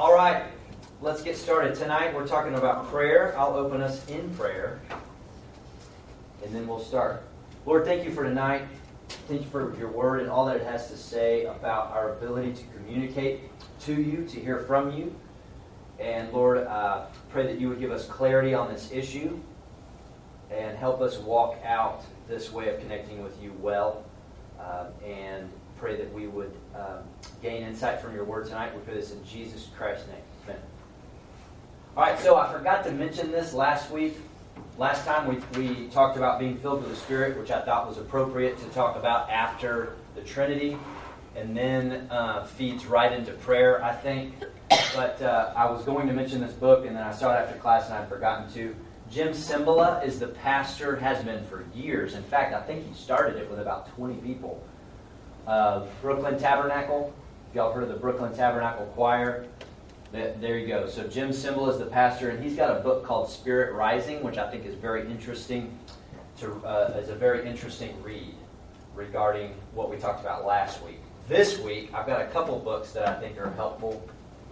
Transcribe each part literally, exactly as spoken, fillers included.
All right, let's get started. Tonight we're talking about prayer. I'll open us in prayer, and then we'll start. Lord, thank you for tonight. Thank you for your word and all that it has to say about our ability to communicate to you, to hear from you. And Lord, uh, pray that you would give us clarity on this issue and help us walk out this way of connecting with you well. Uh, and pray that we would um, gain insight from your word tonight. We pray this in Jesus Christ's name. Amen. All right, so I forgot to mention this last week. Last time we, we talked about being filled with the Spirit, which I thought was appropriate to talk about after the Trinity, and then uh, feeds right into prayer, I think. But uh, I was going to mention this book, and then I saw it after class, and I'd forgotten to. Jim Cymbala is the pastor, has been for years. In fact, I think he started it with about twenty people. Uh, Brooklyn Tabernacle. If y'all heard of the Brooklyn Tabernacle Choir, there you go. So Jim Cymbala is the pastor, and he's got a book called Spirit Rising, which I think is very interesting. To uh, is a very interesting read regarding what we talked about last week. This week, I've got a couple books that I think are helpful.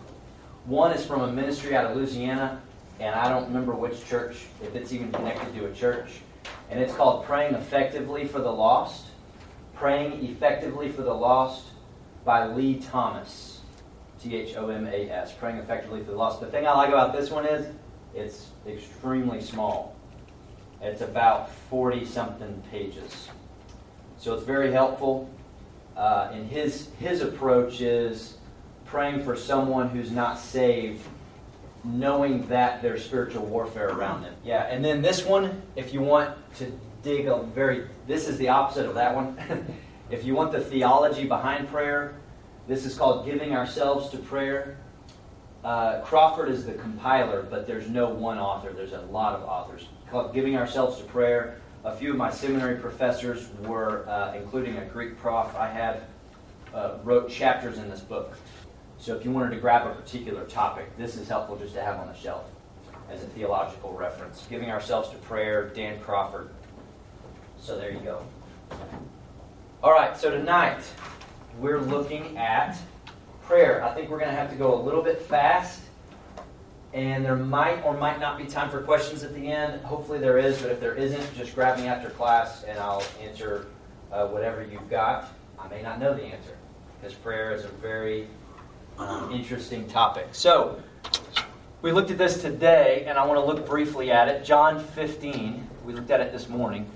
One is from a ministry out of Louisiana, and I don't remember which church, if it's even connected to a church. And it's called Praying Effectively for the Lost. Praying Effectively for the Lost by Lee Thomas. T H O M A S. Praying Effectively for the Lost. The thing I like about this one is it's extremely small. It's about forty-something pages. So it's very helpful. Uh, and his his approach is praying for someone who's not saved, knowing that there's spiritual warfare around them. Yeah, and then this one, if you want to dig a very, this is the opposite of that one. If you want the theology behind prayer, this is called Giving Ourselves to Prayer. Uh, Crawford is the compiler, but there's no one author. There's a lot of authors. It's called Giving Ourselves to Prayer. A few of my seminary professors were, uh, including a Greek prof I had, uh, wrote chapters in this book. So if you wanted to grab a particular topic, this is helpful just to have on the shelf as a theological reference. Giving Ourselves to Prayer, Dan Crawford. So there you go. All right, so tonight we're looking at prayer. I think we're going to have to go a little bit fast, and there might or might not be time for questions at the end. Hopefully there is, but if there isn't, just grab me after class and I'll answer uh, whatever you've got. I may not know the answer, because prayer is a very um, interesting topic. So, we looked at this today, and I want to look briefly at it. John fifteen, we looked at it this morning.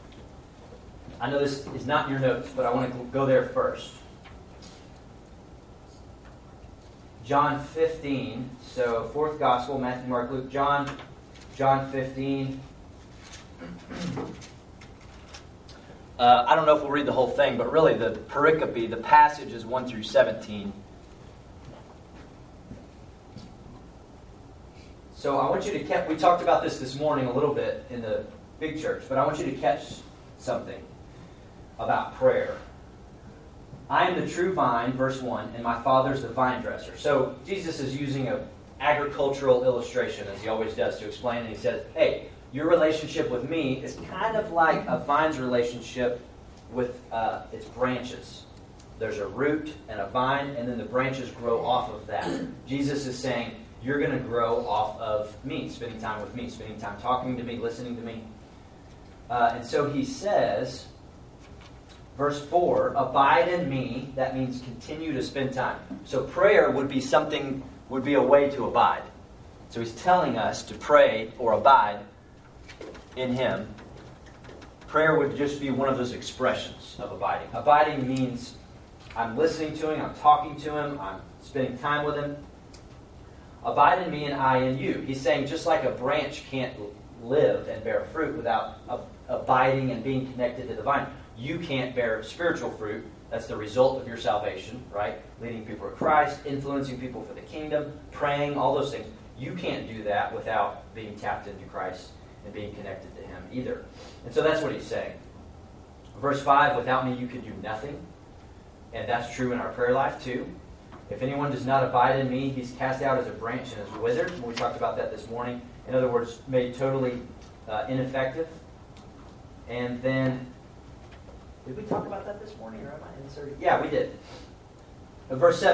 I know this is not in your notes, but I want to go there first. John fifteen, so fourth gospel, Matthew, Mark, Luke, John, John fifteen. Uh, I don't know if we'll read the whole thing, but really the pericope, the passage is one through seventeen. So I want you to catch, we talked about this this morning a little bit in the big church, but I want you to catch something about prayer. I am the true vine, verse one, and my Father's the vine dresser. So Jesus is using an agricultural illustration, as he always does, to explain, and he says, hey, your relationship with me is kind of like a vine's relationship with uh, its branches. There's a root and a vine, and then the branches grow off of that. Jesus is saying, you're going to grow off of me, spending time with me, spending time talking to me, listening to me. Uh, and so he says, verse four, abide in me. That means continue to spend time. So prayer would be something, would be a way to abide. So he's telling us to pray or abide in him. Prayer would just be one of those expressions of abiding. Abiding means I'm listening to him, I'm talking to him, I'm spending time with him. Abide in me and I in you. He's saying just like a branch can't live and bear fruit without ab- abiding and being connected to the vine. You can't bear spiritual fruit. That's the result of your salvation, right? Leading people to Christ, influencing people for the kingdom, praying, all those things. You can't do that without being tapped into Christ and being connected to him either. And so that's what he's saying. Verse five, without me you could do nothing. And that's true in our prayer life too. If anyone does not abide in me, he's cast out as a branch and is withered. We talked about that this morning. In other words, made totally uh, ineffective. And then, did we talk about that this morning, or am I inserting? Yeah, we did. Uh, verse seven.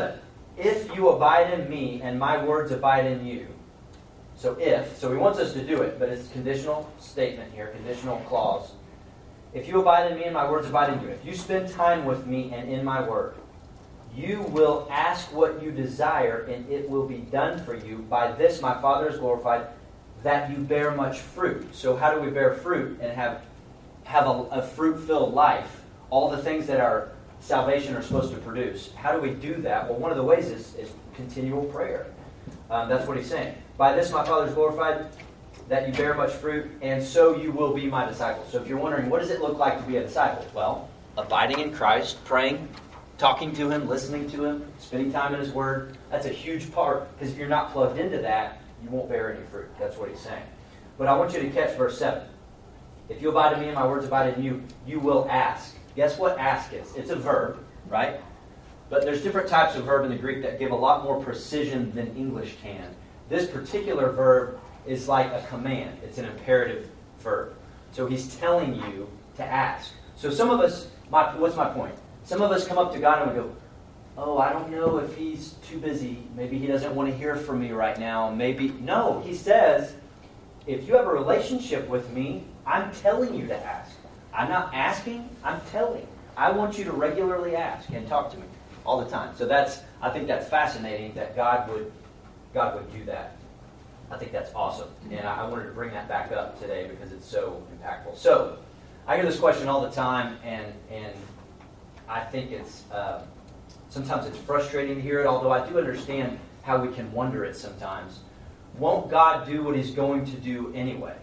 if you abide in me and my words abide in you. So if, so he wants us to do it, but it's a conditional statement here, conditional clause. If you abide in me and my words abide in you, if you spend time with me and in my word, you will ask what you desire, and it will be done for you. By this my Father is glorified, that you bear much fruit. So how do we bear fruit and have, have a, a fruit-filled life? All the things that our salvation are supposed to produce. How do we do that? Well, one of the ways is, is continual prayer. Um, that's what he's saying. By this my Father is glorified, that you bear much fruit, and so you will be my disciples. So if you're wondering, what does it look like to be a disciple? Well, abiding in Christ, praying, talking to Him, listening to Him, spending time in His Word. That's a huge part, because if you're not plugged into that, you won't bear any fruit. That's what he's saying. But I want you to catch verse seven. If you abide in me and my words abide in you, you will ask. Guess what ask is? It's a verb, right? But there's different types of verb in the Greek that give a lot more precision than English can. This particular verb is like a command. It's an imperative verb. So he's telling you to ask. So some of us, my, what's my point? Some of us come up to God and we go, oh, I don't know if he's too busy. Maybe he doesn't want to hear from me right now. Maybe, no, he says, if you have a relationship with me, I'm telling you to ask. I'm not asking, I'm telling. I want you to regularly ask and talk to me all the time. So that's, I think that's fascinating that God would, God would do that. I think that's awesome. And I wanted to bring that back up today because it's so impactful. So, I hear this question all the time, and and I think it's, uh, sometimes it's frustrating to hear it, although I do understand how we can wonder it sometimes. Won't God do what He's going to do anyway?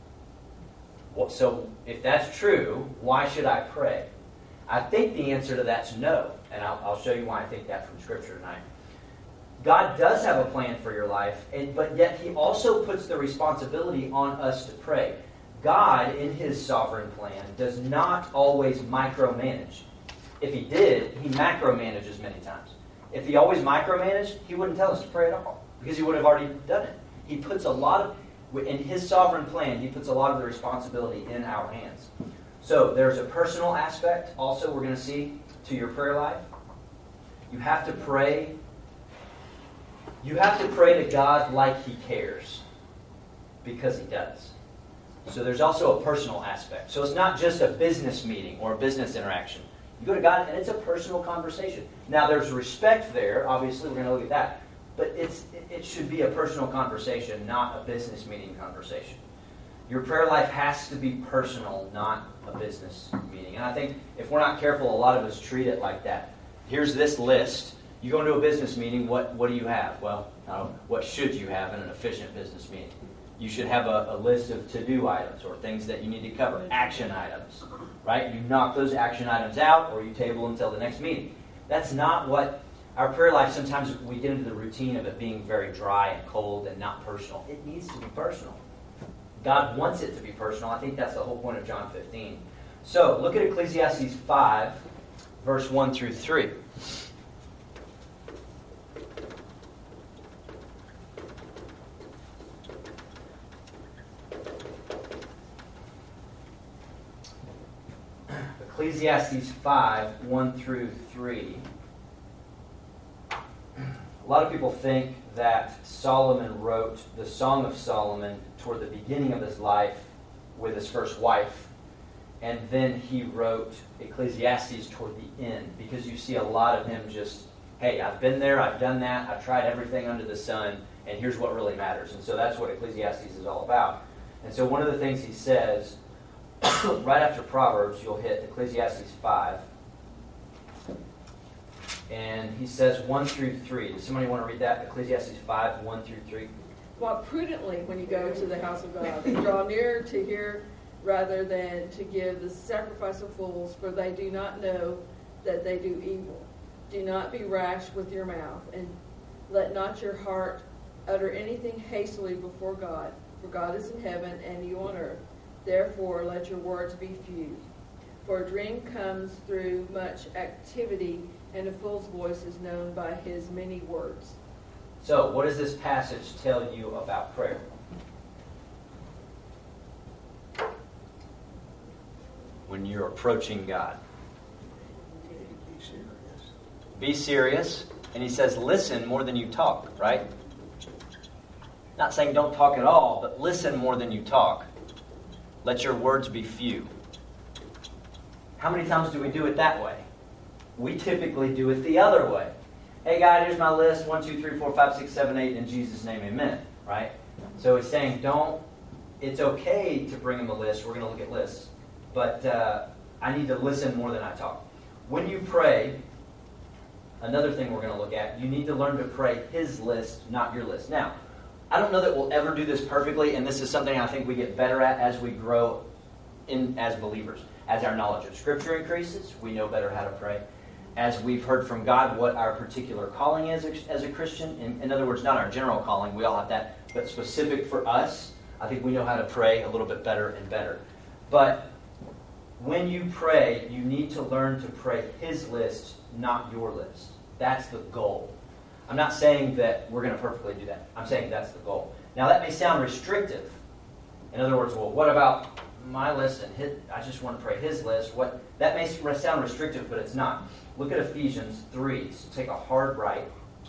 Well, so, if that's true, why should I pray? I think the answer to that's no, and I'll, I'll show you why I think that from Scripture tonight. God does have a plan for your life, and, but yet He also puts the responsibility on us to pray. God, in His sovereign plan, does not always micromanage. If He did, He macromanages many times. If He always micromanaged, He wouldn't tell us to pray at all, because He would have already done it. He puts a lot of, in His sovereign plan, He puts a lot of the responsibility in our hands. So, there's a personal aspect, also, we're going to see, to your prayer life. You have to pray You have to pray to God like He cares, because He does. So there's also a personal aspect. So it's not just a business meeting or a business interaction. You go to God and it's a personal conversation. Now there's respect there, obviously we're going to look at that. But it's it should be a personal conversation, not a business meeting conversation. Your prayer life has to be personal, not a business meeting. And I think if we're not careful, a lot of us treat it like that. Here's this list. You go into a business meeting, what, what do you have? Well, I don't know, what should you have in an efficient business meeting? You should have a, a list of to-do items or things that you need to cover, action items, right? You knock those action items out or you table until the next meeting. That's not what our prayer life, sometimes we get into the routine of it being very dry and cold and not personal. It needs to be personal. God wants it to be personal. I think that's the whole point of John fifteen. So, look at Ecclesiastes five, verse one through three. Ecclesiastes five, one through three. A lot of people think that Solomon wrote the Song of Solomon toward the beginning of his life with his first wife, and then he wrote Ecclesiastes toward the end, because you see a lot of him just, hey, I've been there, I've done that, I've tried everything under the sun, and here's what really matters. And so that's what Ecclesiastes is all about. And so one of the things he says, right after Proverbs, you'll hit Ecclesiastes five. And he says one through three. Does somebody want to read that? Ecclesiastes five, one through three. Walk prudently when you go to the house of God. Draw near to hear rather than to give the sacrifice of fools, for they do not know that they do evil. Do not be rash with your mouth, and let not your heart utter anything hastily before God. For God is in heaven, and you on earth. Therefore, let your words be few. For a dream comes through much activity, and a fool's voice is known by his many words. So, what does this passage tell you about prayer? When you're approaching God. Be serious. Be serious. And he says, listen more than you talk, right? Not saying don't talk at all, but listen more than you talk. Let your words be few. How many times do we do it that way? We typically do it the other way. Hey, God, here's my list. One, two, three, four, five, six, seven, eight. In Jesus' name, amen. Right? So it's saying don't, it's okay to bring him a list. We're going to look at lists. But uh, I need to listen more than I talk. When you pray, another thing we're going to look at, you need to learn to pray his list, not your list. Now, I don't know that we'll ever do this perfectly, and this is something I think we get better at as we grow in as believers. As our knowledge of Scripture increases, we know better how to pray. As we've heard from God what our particular calling is as a Christian, in, in other words, not our general calling, we all have that, but specific for us, I think we know how to pray a little bit better and better. But when you pray, you need to learn to pray his list, not your list. That's the goal. I'm not saying that we're going to perfectly do that. I'm saying that's the goal. Now, that may sound restrictive. In other words, well, what about my list and his, I just want to pray his list? What that may sound restrictive, but it's not. Look at Ephesians three. So take a hard right.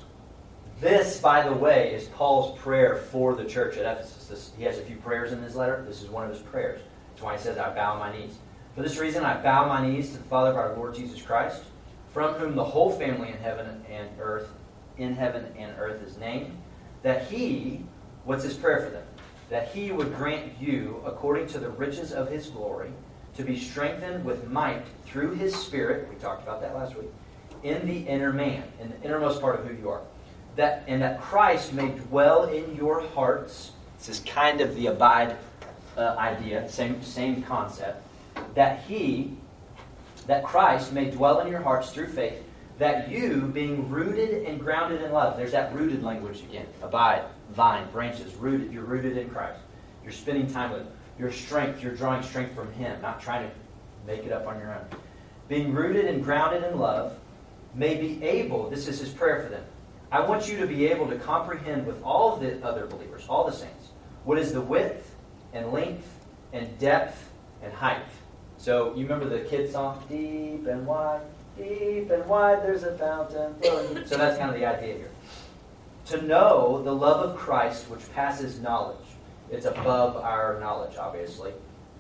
This, by the way, is Paul's prayer for the church at Ephesus. This, he has a few prayers in his letter. This is one of his prayers. That's why he says, I bow my knees. For this reason, I bow my knees to the Father of our Lord Jesus Christ, from whom the whole family in heaven and earth, in heaven and earth is named, that he, what's his prayer for them? That he would grant you, according to the riches of his glory, to be strengthened with might through his Spirit, we talked about that last week, in the inner man, in the innermost part of who you are. That and that Christ may dwell in your hearts. This is kind of the abide uh, idea, same same concept. That he, that Christ may dwell in your hearts through faith, that you, being rooted and grounded in love, there's that rooted language again. Abide, vine, branches, rooted. You're rooted in Christ. You're spending time with him. Your strength, you're drawing strength from him, not trying to make it up on your own. Being rooted and grounded in love, may be able, this is his prayer for them, I want you to be able to comprehend with all the other believers, all the saints, what is the width and length and depth and height. So you remember the kid song, deep and wide, deep and wide, there's a fountain flowing. So that's kind of the idea here. To know the love of Christ which passes knowledge. It's above our knowledge, obviously.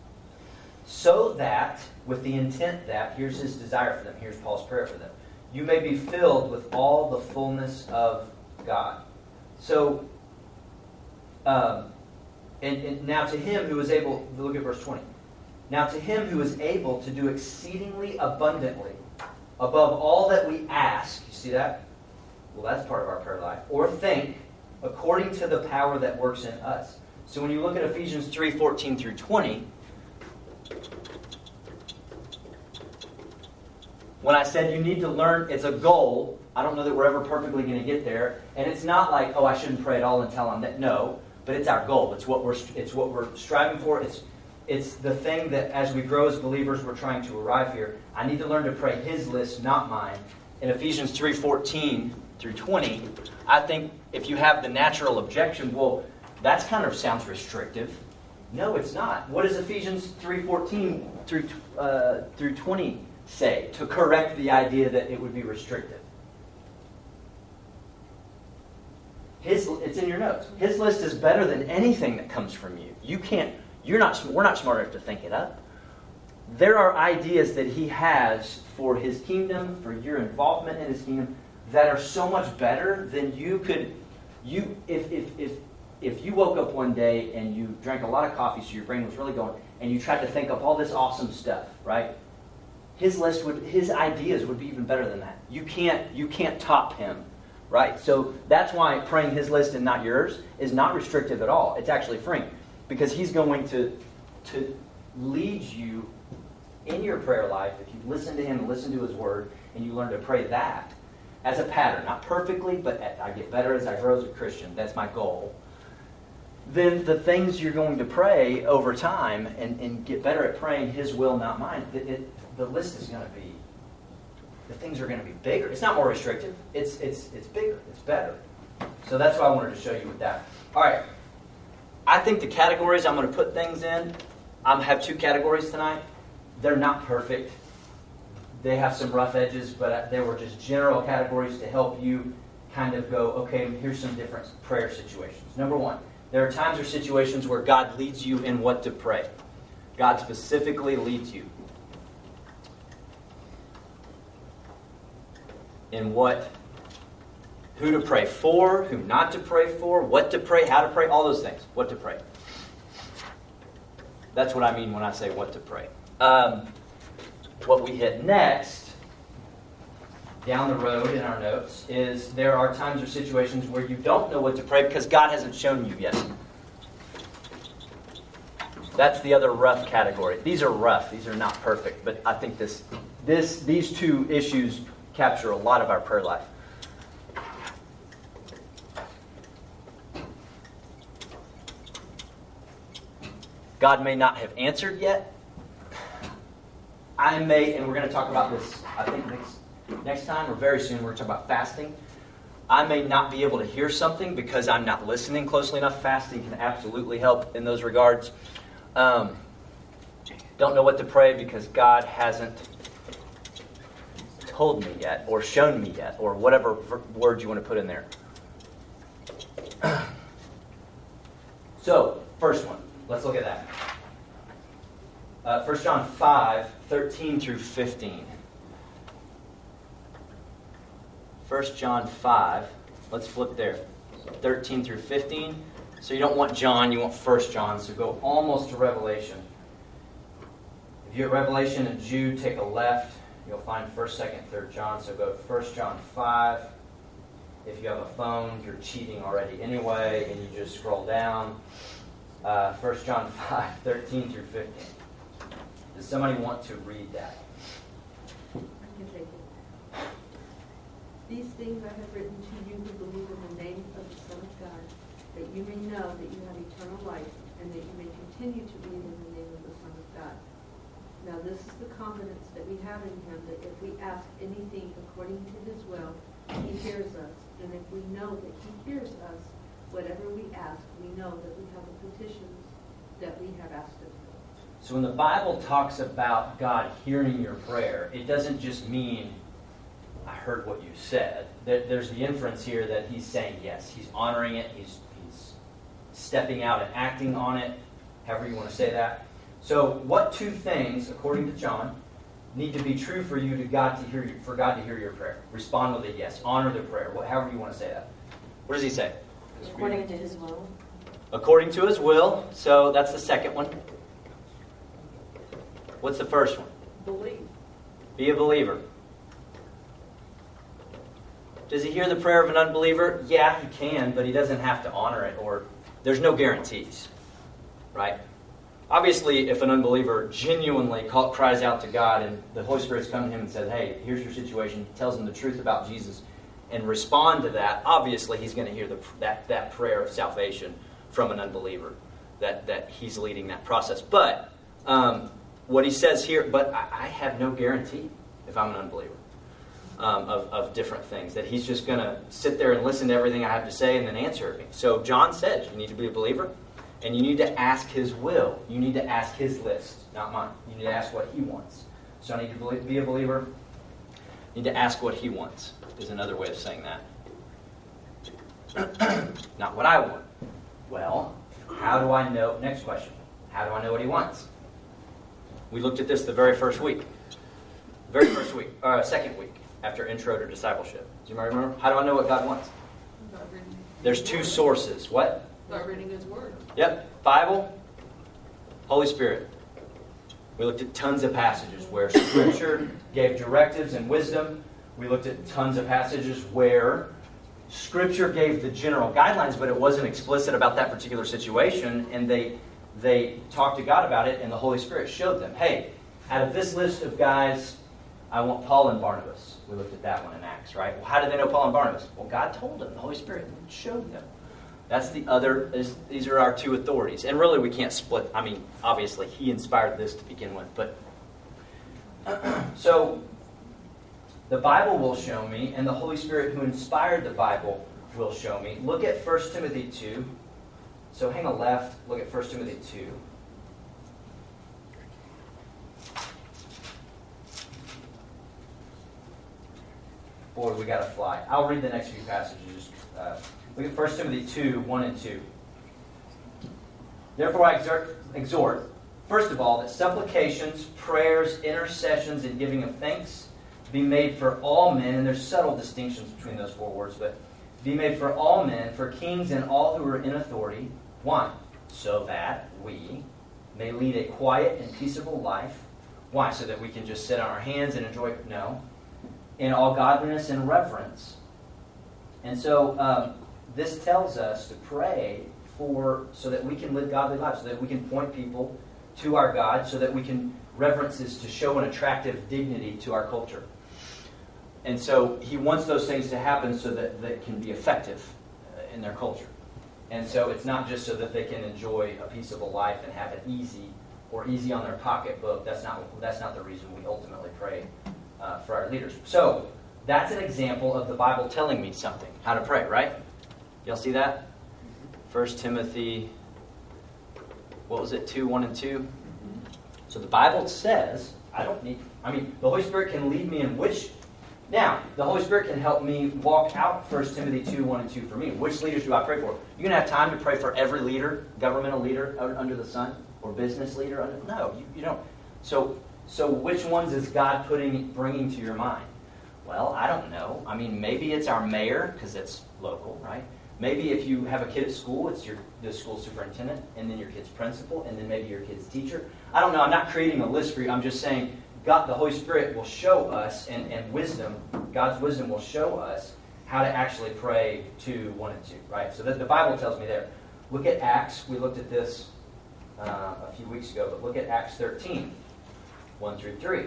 So that, with the intent that, here's his desire for them, here's Paul's prayer for them, you may be filled with all the fullness of God. So, um, and, and now to him who is able, look at verse twenty. Now to him who is able to do exceedingly abundantly, above all that we ask, you see that? Well, that's part of our prayer life. Or think, according to the power that works in us. So when you look at Ephesians three, fourteen through twenty, when I said you need to learn, it's a goal. I don't know that we're ever perfectly going to get there. And it's not like, oh, I shouldn't pray at all until I'm that. No, but it's our goal. It's what we're it's what we're striving for. It's it's the thing that as we grow as believers, we're trying to arrive here. I need to learn to pray his list, not mine. In Ephesians three, fourteen through twenty, I think if you have the natural objection, well, that kind of sounds restrictive. No, it's not. What does Ephesians three, fourteen through uh, through twenty say to correct the idea that it would be restrictive? His, it's in your notes. His list is better than anything that comes from you. You can't. You're not. We're not smart enough to think it up. There are ideas that he has for his kingdom, for your involvement in his kingdom, that are so much better than you could. You, if if if if you woke up one day and you drank a lot of coffee, so your brain was really going, and you tried to think up all this awesome stuff, right? His list would, his ideas would be even better than that. You can't, you can't top him, right? So that's why praying his list and not yours is not restrictive at all. It's actually freeing, because he's going to to lead you in your prayer life if you listen to him and listen to his word, and you learn to pray that as a pattern, not perfectly, but I get better as I grow as a Christian. That's my goal. Then the things you're going to pray over time and, and get better at praying his will, not mine, it, it, the list is going to be, the things are going to be bigger. It's not more restrictive. It's it's it's bigger. It's better. So that's why I wanted to show you with that. All right. I think the categories I'm going to put things in, I have two categories tonight. They're not perfect. they have some rough edges, but they were just general categories to help you kind of go, okay, here's some different prayer situations. Number one, there are times or situations where God leads you in what to pray. God specifically leads you in what, who to pray for, who not to pray for, what to pray, how to pray, all those things. What to pray. That's what I mean when I say what to pray. Um, what we hit next, down the road in our notes, is there are times or situations where you don't know what to pray because God hasn't shown you yet. That's the other rough category. These are rough. These are not perfect. But I think this, this, these two issues capture a lot of our prayer life. God may not have answered yet. I may, and we're going to talk about this, I think, next, next time or very soon, we're going to talk about fasting. I may not be able to hear something because I'm not listening closely enough. Fasting can absolutely help in those regards. Um, don't know what to pray because God hasn't told me yet or shown me yet or whatever word you want to put in there. So, first one. Let's look at that. Uh, First John five, thirteen through fifteen. First John five. Let's flip there. thirteen through fifteen. So you don't want John, you want First John. So go almost to Revelation. If you're at Revelation and Jude, take a left. You'll find first, second, third John. So go to First John five. If you have a phone, you're cheating already anyway, and you just scroll down. Uh, First John five, thirteen through fifteen. Does somebody want to read that? I can take it. These things I have written to you who believe in the name of the Son of God, that you may know that you have eternal life, and that you may continue to believe in the name of the Son of God. Now this is the confidence that we have in him, that if we ask anything according to his will, he hears us. And if we know that he hears us, whatever we ask, we know that we have the petitions that we have asked of him. So when the Bible talks about God hearing your prayer, it doesn't just mean, I heard what you said. There's the inference here that he's saying yes. He's honoring it. He's, he's stepping out and acting on it, however you want to say that. So what two things, according to John, need to be true for you to God to hear you, for God to hear your prayer? Respond with a yes. Honor the prayer. However you want to say that. What does he say? According to his will. According to his will. So that's the second one. What's the first one? Believe. Be a believer. Does he hear the prayer of an unbeliever? Yeah, he can, but he doesn't have to honor it, or there's no guarantees. Right? Obviously, if an unbeliever genuinely call, cries out to God and the Holy Spirit's come to him and said, hey, here's your situation, tells him the truth about Jesus, and respond to that, obviously he's going to hear the, that, that prayer of salvation from an unbeliever, that, that he's leading that process. But um, what he says here, but I, I have no guarantee if I'm an unbeliever um, of, of different things, that he's just going to sit there and listen to everything I have to say and then answer me. So John says you need to be a believer, and you need to ask his will. You need to ask his list, not mine. You need to ask what he wants. So I need to be a believer. You need to ask what he wants, is another way of saying that. Not what I want. Well, how do I know? Next question. How do I know what he wants? We looked at this the very first week. Very first week. Or uh, second week after intro to discipleship. Do you remember? How do I know what God wants? There's two sources. What? By reading his word. Yep. Bible, Holy Spirit. We looked at tons of passages where Scripture gave directives and wisdom. We looked at tons of passages where Scripture gave the general guidelines, but it wasn't explicit about that particular situation, and they they talked to God about it, and the Holy Spirit showed them, hey, out of this list of guys, I want Paul and Barnabas. We looked at that one in Acts, right? Well, how did they know Paul and Barnabas? Well, God told them. The Holy Spirit showed them. That's the other, these are our two authorities. And really we can't split, I mean, obviously he inspired this to begin with, but so the Bible will show me, and the Holy Spirit who inspired the Bible will show me. Look at First Timothy two. So hang a left, look at First Timothy two. boy, we got to fly. I'll read the next few passages. Uh, look at First Timothy two, one and two. Therefore I exhort, exhort, first of all, that supplications, prayers, intercessions, and giving of thanks be made for all men, and there's subtle distinctions between those four words, but be made for all men, for kings and all who are in authority. Why? So that we may lead a quiet and peaceable life. Why? So that we can just sit on our hands and enjoy? No. In all godliness and reverence. And so um, this tells us to pray for, so that we can live godly lives, so that we can point people to our God, so that we can reverence is to show an attractive dignity to our culture. And so he wants those things to happen so that they can be effective in their culture. And so it's not just so that they can enjoy a peaceable life and have it easy or easy on their pocketbook. That's not that's not the reason we ultimately pray uh, for our leaders. So that's an example of the Bible telling me something, how to pray, right? Y'all see that? First Timothy, what was it, two, one and two? So the Bible says, I don't need, I mean, the Holy Spirit can lead me in which, now, the Holy Spirit can help me walk out First Timothy two, one and two for me. Which leaders do I pray for? You're going to have time to pray for every leader, governmental leader under the sun, or business leader? Under, no, you, you don't. So, so which ones is God putting, bringing to your mind? Well, I don't know. I mean, maybe it's our mayor, because it's local, right? Maybe if you have a kid at school, it's your the school superintendent, and then your kid's principal, and then maybe your kid's teacher. I don't know. I'm not creating a list for you. I'm just saying God, the Holy Spirit will show us, and, and wisdom, God's wisdom will show us how to actually pray two, one, and two, right? So that the Bible tells me there. Look at Acts. We looked at this uh, a few weeks ago, but look at Acts thirteen, one through three.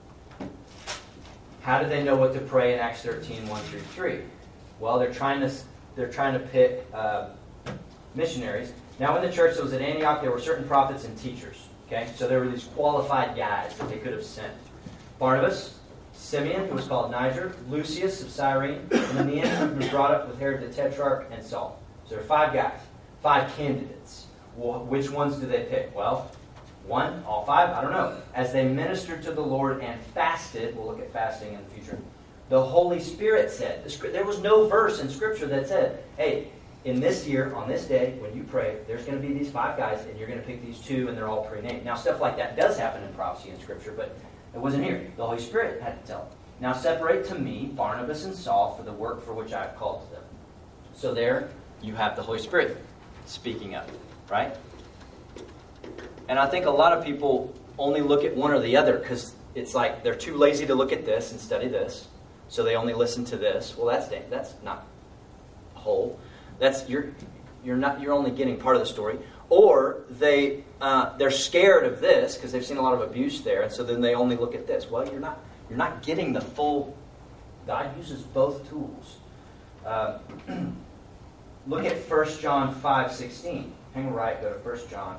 How do they know what to pray in Acts thirteen, one through three? Well, they're trying to they're trying to pick uh, missionaries. Now, in the church that was at Antioch, there were certain prophets and teachers. Okay, so there were these qualified guys that they could have sent. Barnabas, Simeon, who was called Niger, Lucius of Cyrene, and then the end was brought up with Herod the Tetrarch, and Saul. So there are five guys, five candidates. Well, which ones do they pick? Well, one, all five, I don't know. As they ministered to the Lord and fasted, we'll look at fasting in the future, the Holy Spirit said, there was no verse in Scripture that said, hey, in this year, on this day, when you pray, there's going to be these five guys, and you're going to pick these two, and they're all pre-named. Now, stuff like that does happen in prophecy in Scripture, but it wasn't here. The Holy Spirit had to tell them. Now, separate to me Barnabas and Saul for the work for which I have called them. So there, you have the Holy Spirit speaking up, right? And I think a lot of people only look at one or the other, because it's like they're too lazy to look at this and study this, so they only listen to this. Well, that's that's not whole. That's you're you're not you're only getting part of the story, or they uh, they're scared of this because they've seen a lot of abuse there, and so then they only look at this. Well, you're not you're not getting the full. God uses both tools. Uh, look at First John five sixteen. Hang right, go to First John.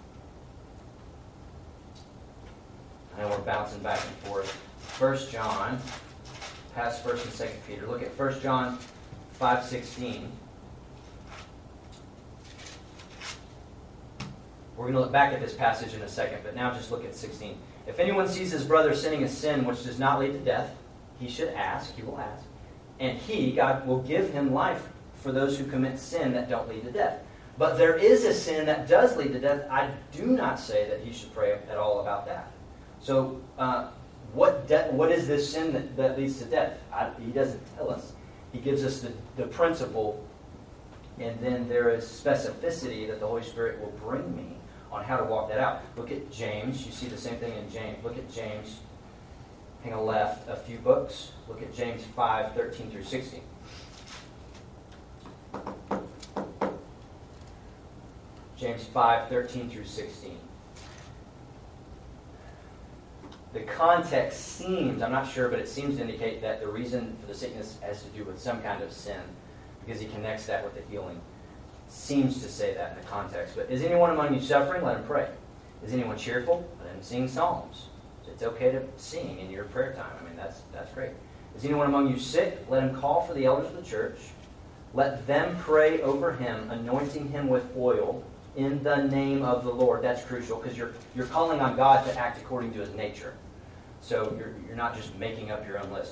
I know we're bouncing back and forth. First John, past First and Second Peter. Look at First John five sixteen. We're going to look back at this passage in a second, but now just look at sixteen. If anyone sees his brother sinning a sin which does not lead to death, he should ask, he will ask, and he, God, will give him life for those who commit sin that don't lead to death. But there is a sin that does lead to death. I do not say that he should pray at all about that. So, uh, what de- what is this sin that, that leads to death? I, he doesn't tell us. He gives us the, the principle, and then there is specificity that the Holy Spirit will bring me on how to walk that out. Look at James. You see the same thing in James. Look at James. Hang a left a few books. Look at James five, thirteen through sixteen. James five, thirteen through sixteen. The context seems, I'm not sure, but it seems to indicate that the reason for the sickness has to do with some kind of sin, because he connects that with the healing. Seems to say that in the context. But is anyone among you suffering? Let him pray. Is anyone cheerful? Let him sing psalms. So it's okay to sing in your prayer time. I mean, that's that's great. Is anyone among you sick? Let him call for the elders of the church. Let them pray over him, anointing him with oil in the name of the Lord. That's crucial, because you're you're calling on God to act according to his nature. So you're you're not just making up your own list.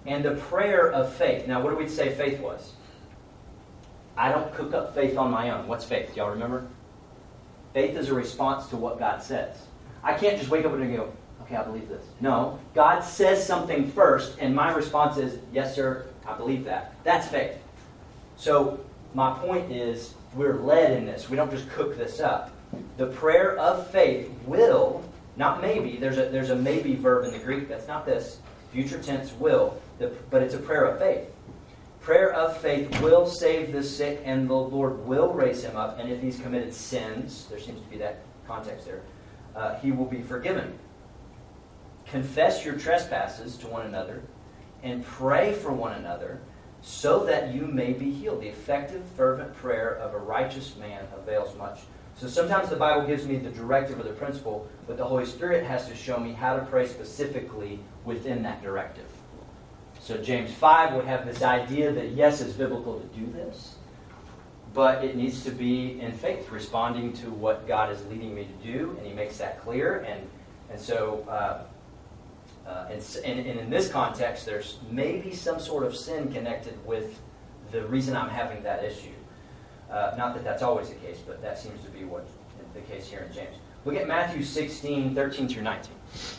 and the prayer of faith. Now, what do we say faith was? I don't cook up faith on my own. What's faith? Y'all remember? Faith is a response to what God says. I can't just wake up and go, okay, I believe this. No, God says something first, and my response is, yes, sir, I believe that. That's faith. So my point is, we're led in this. We don't just cook this up. The prayer of faith will, not maybe, there's a there's a maybe verb in the Greek, that's not this, future tense will, but it's a prayer of faith. Prayer of faith will save the sick, and the Lord will raise him up, and if he's committed sins, there seems to be that context there, uh, he will be forgiven. Confess your trespasses to one another, and pray for one another, so that you may be healed. The effective, fervent prayer of a righteous man avails much. So sometimes the Bible gives me the directive or the principle, but the Holy Spirit has to show me how to pray specifically within that directive. So James five would have this idea that, yes, it's biblical to do this, but it needs to be in faith, responding to what God is leading me to do, and he makes that clear. And, and so... Uh, Uh, and, and, and in this context, there's maybe some sort of sin connected with the reason I'm having that issue. Uh, not that that's always the case, but that seems to be what the case here in James. Look at Matthew sixteen, thirteen through nineteen.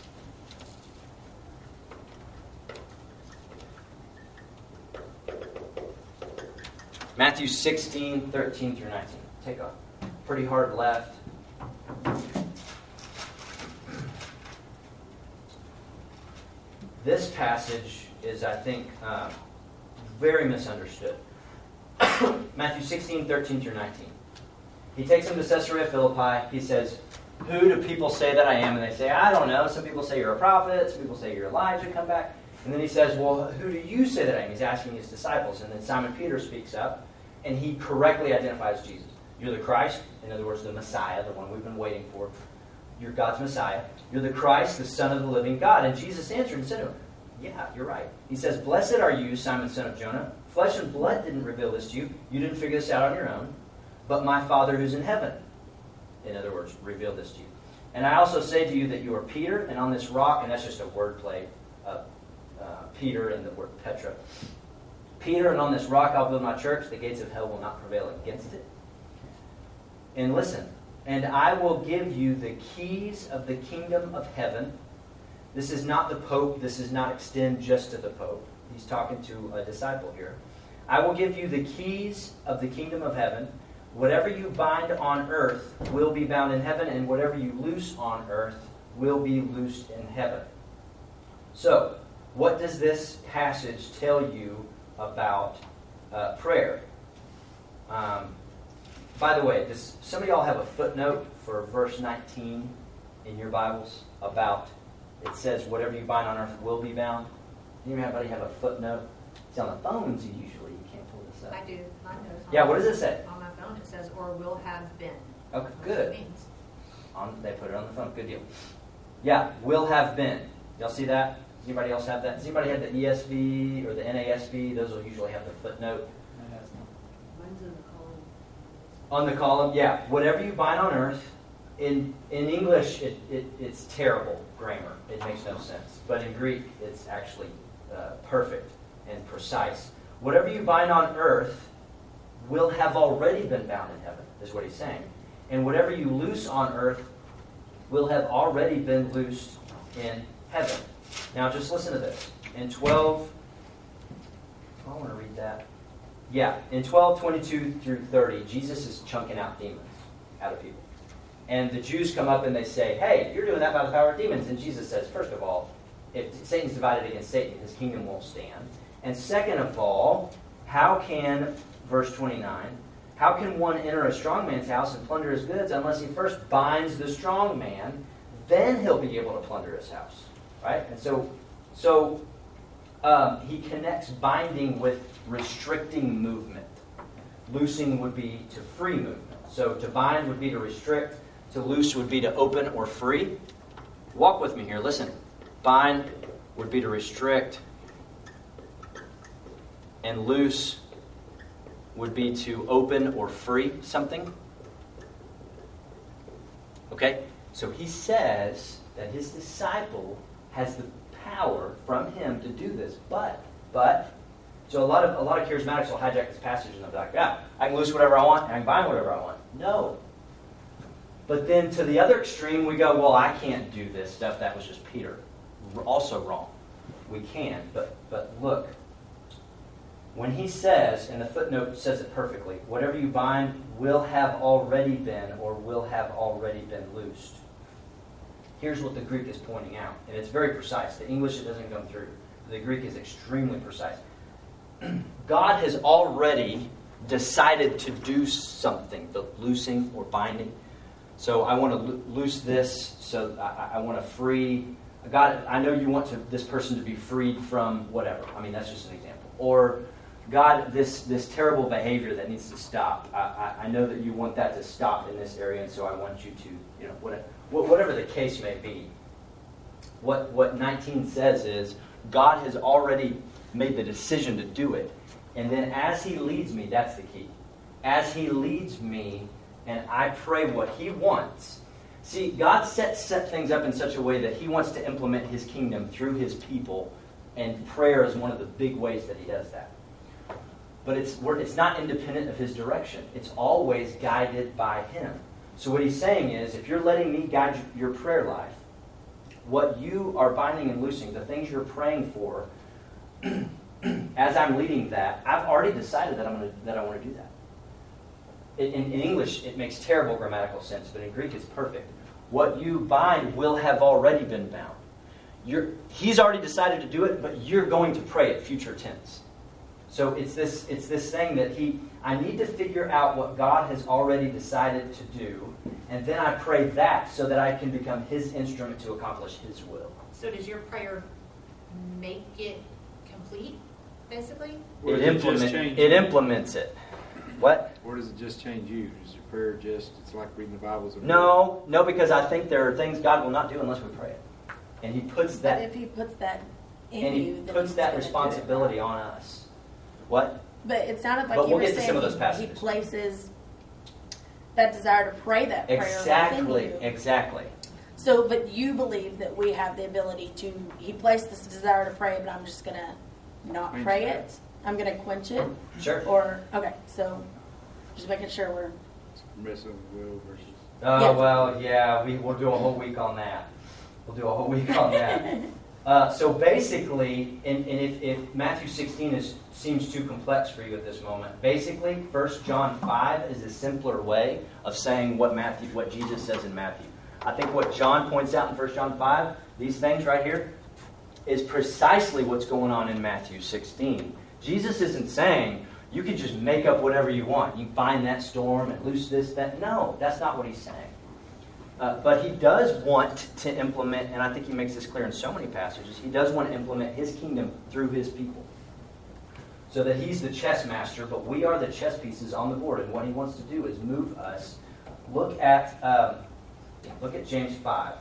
Matthew sixteen, thirteen through nineteen. Take a pretty hard left. This passage is, I think, uh, very misunderstood. Matthew sixteen, thirteen through nineteen. He takes them to Caesarea Philippi. He says, who do people say that I am? And they say, I don't know. Some people say you're a prophet. Some people say you're Elijah, come back. And then he says, well, who do you say that I am? He's asking his disciples. And then Simon Peter speaks up, and he correctly identifies Jesus. You're the Christ, in other words, the Messiah, the one we've been waiting for. You're God's Messiah. You're the Christ, the Son of the living God. And Jesus answered and said to him, yeah, you're right. He says, blessed are you, Simon, son of Jonah. Flesh and blood didn't reveal this to you. You didn't figure this out on your own. But my Father who's in heaven, in other words, revealed this to you. And I also say to you that you are Peter, and on this rock, and that's just a word play of uh, Peter and the word Petra. Peter, and on this rock I'll build my church. The gates of hell will not prevail against it. And listen, and I will give you the keys of the kingdom of heaven. This is not the Pope. This does not extend just to the Pope. He's talking to a disciple here. I will give you the keys of the kingdom of heaven. Whatever you bind on earth will be bound in heaven, and whatever you loose on earth will be loosed in heaven. So, what does this passage tell you about uh, prayer? Um, by the way, does some of y'all have a footnote for verse nineteen in your Bibles about, it says, whatever you bind on earth will be bound? Anybody have a footnote? It's on the phones usually. You can't pull this up. I do. Mine does. Yeah, what does it say? On my phone it says, or will have been. Okay, That's good. what it means. On, they put it on the phone. Good deal. Yeah, will have been. Y'all see that? Does anybody else have that? Does anybody have the E S V or the N A S B? Those will usually have the footnote. Mine's in the column. On the column, yeah. Whatever you bind on earth, in in English, it, it it's terrible grammar. It makes no sense. But in Greek, it's actually uh, perfect and precise. Whatever you bind on earth will have already been bound in heaven, is what he's saying. And whatever you loose on earth will have already been loosed in heaven. Now, just listen to this. In twelve, I want to read that. Yeah, in twelve, twenty-two through thirty, Jesus is chunking out demons out of people. And the Jews come up and they say, hey, you're doing that by the power of demons. And Jesus says, first of all, if Satan's divided against Satan, his kingdom won't stand. And second of all, how can, verse twenty-nine, how can one enter a strong man's house and plunder his goods unless he first binds the strong man? Then he'll be able to plunder his house. Right? And so, so um, he connects binding with restricting movement. Loosing would be to free movement. So to bind would be to restrict. To loose would be to open or free. Walk with me here. Listen. Bind would be to restrict. And loose would be to open or free something. Okay? So he says that his disciple has the power from him to do this, but but so a lot of a lot of charismatics will hijack this passage and they'll be like, yeah, I can loose whatever I want and I can bind whatever I want. No. But then to the other extreme, we go, well, I can't do this stuff. That was just Peter. Also wrong. We can, but but look. When he says, and the footnote says it perfectly, whatever you bind will have already been or will have already been loosed. Here's what the Greek is pointing out, and it's very precise. The English, it doesn't come through. The Greek is extremely precise. God has already decided to do something, the loosing or binding. So I want to lo- loose this, so I, I want to free. God, I know you want to, this person to be freed from whatever. I mean, that's just an example. Or, God, this, this terrible behavior that needs to stop. I, I, I know that you want that to stop in this area, and so I want you to, you know, whatever, whatever the case may be. What what nineteen says is, God has already made the decision to do it. And then as He leads me, that's the key. As He leads me, and I pray what He wants. See, God sets set things up in such a way that He wants to implement His kingdom through His people, and prayer is one of the big ways that He does that. But it's we're, it's not independent of His direction. It's always guided by Him. So what He's saying is, if you're letting me guide your prayer life, what you are binding and loosing, the things you're praying for, as I'm leading that, I've already decided that I'm gonna, that I want to do that. In, in English, it makes terrible grammatical sense, but in Greek, it's perfect. What you bind will have already been bound. You're, he's already decided to do it, but you're going to pray it future tense. So it's this it's this thing that he, I need to figure out what God has already decided to do, and then I pray that so that I can become His instrument to accomplish His will. So does your prayer make it complete, basically? Or It, does it just implement, change it you? implements it. What? Or does it just change you? Is your prayer just, it's like reading the Bible as a No, no, because I think there are things God will not do unless we pray it. And He puts But that, if he puts that in and He you, then puts he's that gonna do it. responsibility on us. What? But it sounded like But you we'll were get to saying some of those he, he passages. places that desire to pray that prayer Exactly, within you. exactly. So, but you believe that we have the ability to, he placed this desire to pray, but I'm just going to not Quench pray that. it? I'm going to quench it? Sure. Or, okay, so just making sure we're, Rest of the will versus. Oh, Yes. well, yeah, we, we'll do a whole week on that. We'll do a whole week on that. Uh, so basically, and, and if, if Matthew sixteen is, seems too complex for you at this moment, basically, First John five is a simpler way of saying what Matthew, what Jesus says in Matthew. I think what John points out in First John five, these things right here, is precisely what's going on in Matthew sixteen. Jesus isn't saying, you can just make up whatever you want. You bind that storm and loose this, that. No, that's not what He's saying. Uh, but He does want to implement, and I think He makes this clear in so many passages, He does want to implement His kingdom through His people. So that He's the chess master, but we are the chess pieces on the board. And what He wants to do is move us. Look at um, look at James five.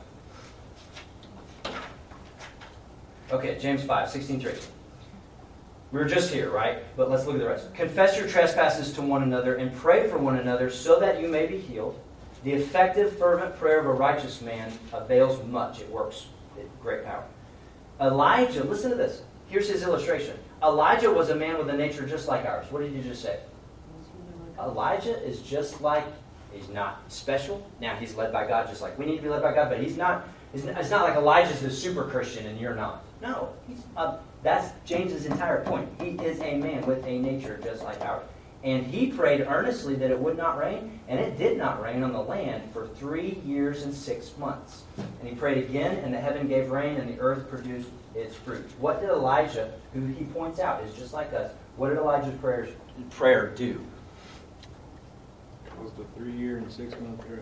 Okay, James five, sixteen three. We were just here, right? But let's look at the rest. Confess your trespasses to one another and pray for one another so that you may be healed. The effective, fervent prayer of a righteous man avails much. It works with great power. Elijah, listen to this. Here's his illustration. Elijah was a man with a nature just like ours. What did you just say? Elijah is just like, he's not special. Now, he's led by God just like we need to be led by God, but he's not, he's not it's not like Elijah's the super Christian and you're not. No, he's, uh, that's James's entire point. He is a man with a nature just like ours. And he prayed earnestly that it would not rain, and it did not rain on the land for three years and six months. And he prayed again, and the heaven gave rain, and the earth produced its fruit. What did Elijah, who he points out is just like us, what did Elijah's prayers, prayer do? It was the three year and six month prayer.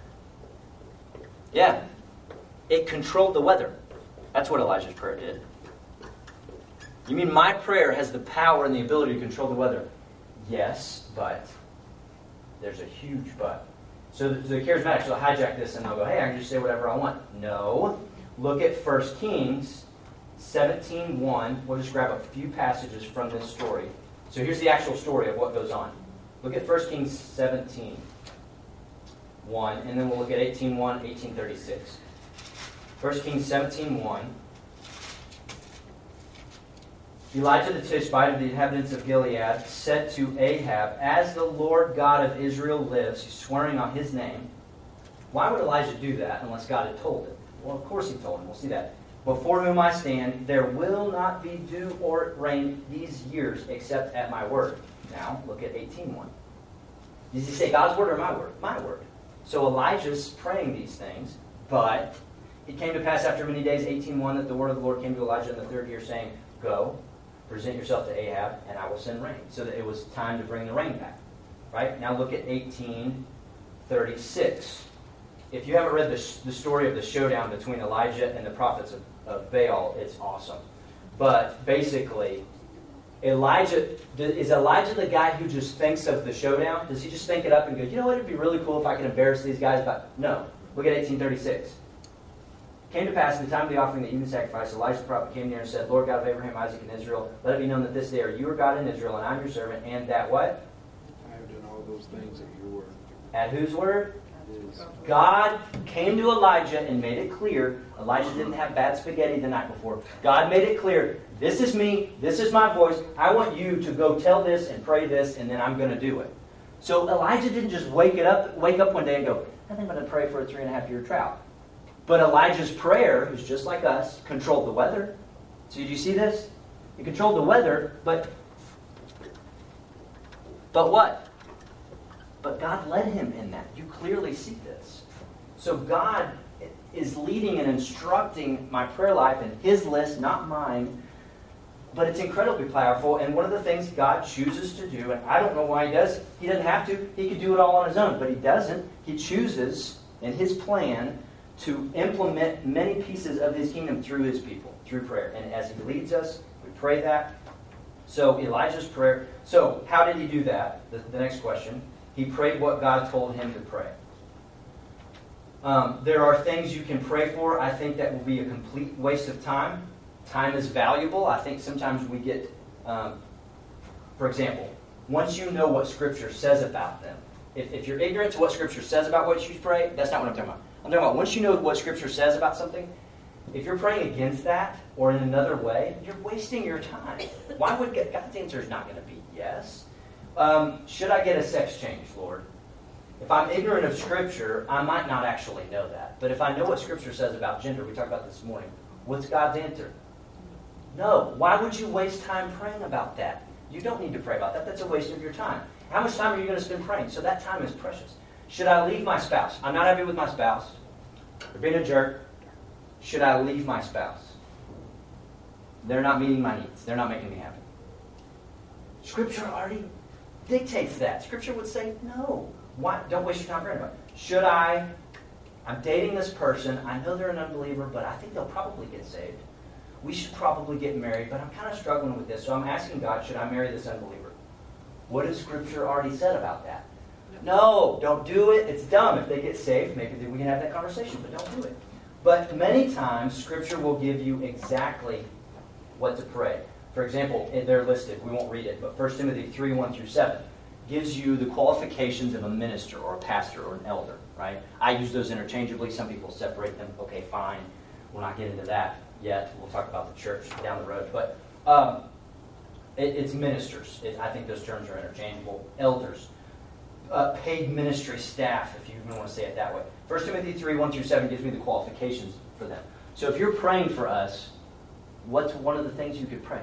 Yeah. It controlled the weather. That's what Elijah's prayer did. You mean my prayer has the power and the ability to control the weather? Yes, but there's a huge but. So the, the charismatics will hijack this and they'll go, hey, I can just say whatever I want. No. Look at First Kings seventeen one. We'll just grab a few passages from this story. So here's the actual story of what goes on. Look at First Kings seventeen one, and then we'll look at eighteen one, eighteen thirty-six. First Kings seventeen one. Elijah the Tishbite of the inhabitants of Gilead said to Ahab, "As the Lord God of Israel lives," he's swearing on his name. Why would Elijah do that unless God had told him? Well, of course he told him. We'll see that. "Before whom I stand, there will not be dew or rain these years except at my word." Now, look at eighteen one. Does he say God's word or my word? My word. So Elijah's praying these things, but it came to pass after many days, eighteen one, that the word of the Lord came to Elijah in the third year, saying, "Go, present yourself to Ahab, and I will send rain." So that it was time to bring the rain back. Right? Now look at eighteen thirty-six. If you haven't read the, the story of the showdown between Elijah and the prophets of, of Baal, it's awesome. But basically, Elijah, is Elijah the guy who just thinks of the showdown? Does he just think it up and go, you know what, it'd be really cool if I could embarrass these guys? But no. Look at eighteen thirty-six. "Came to pass in the time of the offering the evening sacrifice, Elijah the prophet came near and said, Lord God of Abraham, Isaac, and Israel, let it be known that this day are you are God in Israel, and I'm your servant, and that" what? I have done all those things at your word. At whose word? His. God came to Elijah and made it clear. Elijah didn't have bad spaghetti the night before. God made it clear, this is me, this is my voice. I want you to go tell this and pray this, and then I'm going to do it. So Elijah didn't just wake it up, wake up one day and go, I think I'm going to pray for a three and a half year drought. But Elijah's prayer, who's just like us, controlled the weather. So did you see this? He controlled the weather, but but what? But God led him in that. You clearly see this. So God is leading and instructing my prayer life in His list, not mine. But it's incredibly powerful. And one of the things God chooses to do, and I don't know why He does, He doesn't have to. He could do it all on His own, but He doesn't. He chooses in His plan to implement many pieces of His kingdom through His people, through prayer. And as He leads us, we pray that. So Elijah's prayer. So how did he do that? The, the next question. He prayed what God told him to pray. Um, there are things you can pray for. I think that will be a complete waste of time. Time is valuable. I think sometimes we get, um, for example, once you know what Scripture says about them, if, if you're ignorant to what Scripture says about what you pray, that's not what I'm talking about. I'm talking about once you know what Scripture says about something, if you're praying against that or in another way, you're wasting your time. Why would God, God's answer is not going to be yes. Um, should I get a sex change, Lord? If I'm ignorant of Scripture, I might not actually know that. But if I know what Scripture says about gender, we talked about this morning, what's God's answer? No. Why would you waste time praying about that? You don't need to pray about that. That's a waste of your time. How much time are you going to spend praying? So that time is precious. Should I leave my spouse? I'm not happy with my spouse. They're being a jerk. Should I leave my spouse? They're not meeting my needs. They're not making me happy. Scripture already dictates that. Scripture would say, no. Why? Don't waste your time praying about it. Should I? I'm dating this person. I know they're an unbeliever, but I think they'll probably get saved. We should probably get married, but I'm kind of struggling with this. So I'm asking God, should I marry this unbeliever? What has Scripture already said about that? No, don't do it. It's dumb. If they get saved, maybe we can have that conversation, but don't do it. But many times, Scripture will give you exactly what to pray. For example, they're listed. We won't read it, but First Timothy three, one through seven gives you the qualifications of a minister or a pastor or an elder, right? I use those interchangeably. Some people separate them. Okay, fine. We'll not get into that yet. We'll talk about the church down the road. But um, it, it's ministers. It, I think those terms are interchangeable. Elders. Uh, paid ministry staff, if you even want to say it that way. First Timothy three, one through seven gives me the qualifications for them. So if you're praying for us, what's one of the things you could pray?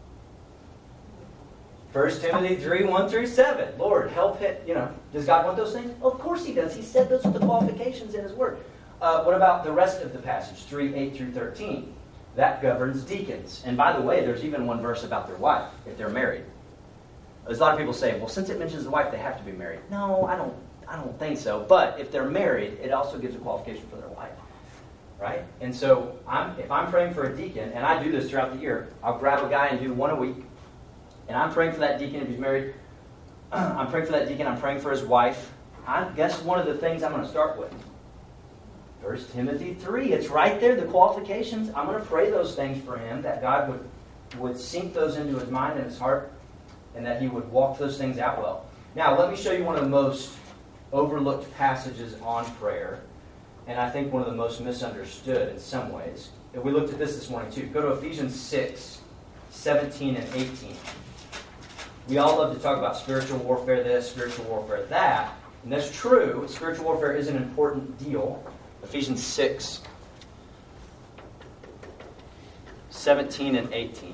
First Timothy three, one through seven. Lord, help it. You know, does God want those things? Of course He does. He said those are the qualifications in His Word. Uh, what about the rest of the passage, three, eight through thirteen? That governs deacons. And by the way, there's even one verse about their wife, if they're married. There's a lot of people say, well, since it mentions the wife, they have to be married. No, I don't I don't think so. But if they're married, it also gives a qualification for their wife. Right? And so I'm, if I'm praying for a deacon, and I do this throughout the year, I'll grab a guy and do one a week. And I'm praying for that deacon if he's married. I'm praying for that deacon. I'm praying for his wife. I guess one of the things I'm going to start with. First Timothy three. It's right there, the qualifications. I'm going to pray those things for him, that God would, would sink those into his mind and his heart, and that He would walk those things out well. Now, let me show you one of the most overlooked passages on prayer, and I think one of the most misunderstood in some ways. And we looked at this this morning too. Go to Ephesians six. seventeen and eighteen. We all love to talk about spiritual warfare this, spiritual warfare that. And that's true. Spiritual warfare is an important deal. Ephesians six, seventeen and eighteen.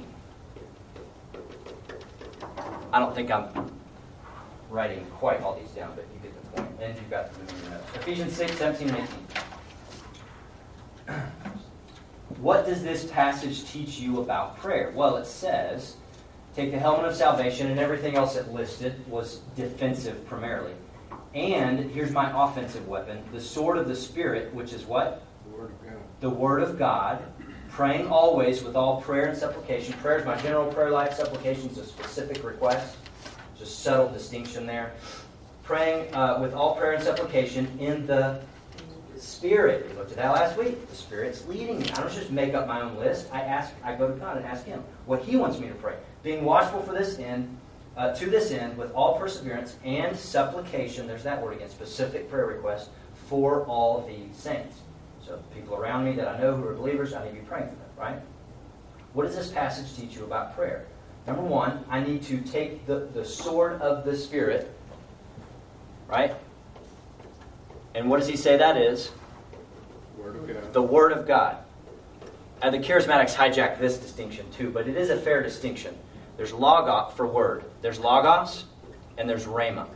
I don't think I'm writing quite all these down, but you get the point. And you've got them in your notes. Ephesians six, seventeen and eighteen. What does this passage teach you about prayer? Well, it says, take the helmet of salvation, and everything else it listed was defensive primarily. And here's my offensive weapon, the sword of the Spirit, which is what? The Word of God. The Word of God. Praying always with all prayer and supplication. Prayer is my general prayer life. Supplication is a specific request. There's a subtle distinction there. Praying uh, with all prayer and supplication in the Spirit. We looked at that last week. The Spirit's leading me. I don't just make up my own list. I ask. I go to God and ask Him what He wants me to pray. Being watchful for this end, uh, to this end, with all perseverance and supplication. There's that word again. Specific prayer request for all the saints. So people around me that I know who are believers, I need to be praying for them, right? What does this passage teach you about prayer? Number one, I need to take the, the sword of the Spirit, right? And what does he say that is? Word of God. The Word of God. And the charismatics hijack this distinction too, but it is a fair distinction. There's logos for word. There's logos and there's rhema.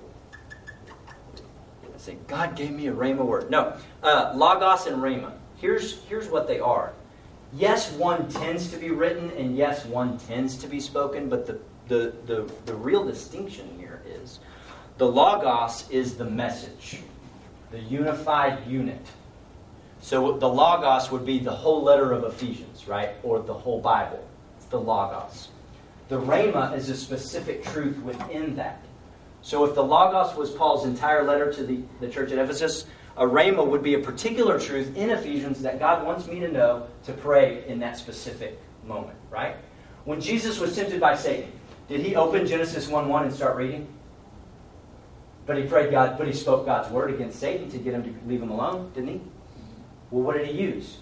Say, God gave me a rhema word. No, uh, logos and rhema. Here's, here's what they are. Yes, one tends to be written, and yes, one tends to be spoken, but the, the, the, the real distinction here is the logos is the message, the unified unit. So the logos would be the whole letter of Ephesians, right? Or the whole Bible. It's the logos. The rhema is a specific truth within that. So if the logos was Paul's entire letter to the, the church at Ephesus, a rhema would be a particular truth in Ephesians that God wants me to know to pray in that specific moment, right? When Jesus was tempted by Satan, did he open Genesis one one and start reading? But he prayed God, but he spoke God's word against Satan to get him to leave him alone, didn't he? Well, what did he use?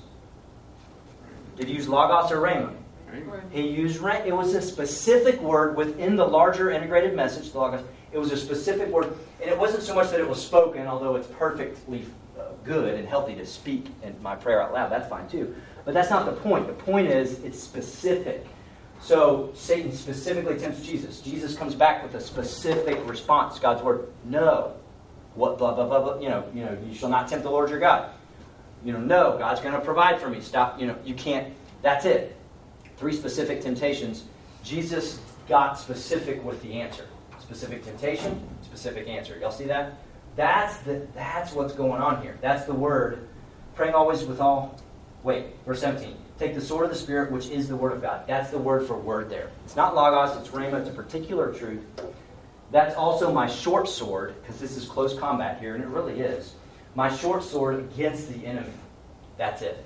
Did he use logos or rhema? He used rhema. It was a specific word within the larger integrated message, the logos. It was a specific word, and it wasn't so much that it was spoken, although it's perfectly uh, good and healthy to speak in my prayer out loud. That's fine too. But that's not the point. The point is it's specific. So Satan specifically tempts Jesus. Jesus comes back with a specific response. God's word, no. What blah blah blah blah. You know, you know, you shall not tempt the Lord your God. You know, no, God's going to provide for me. Stop. You know, you can't. That's it. Three specific temptations. Jesus got specific with the answer. Specific temptation, specific answer. Y'all see that? That's the that's what's going on here. That's the word. Praying always with all. Wait, verse seventeen. Take the sword of the Spirit, which is the word of God. That's the word for word there. It's not logos, it's rhema, it's a particular truth. That's also my short sword, because this is close combat here, and it really is. My short sword against the enemy. That's it.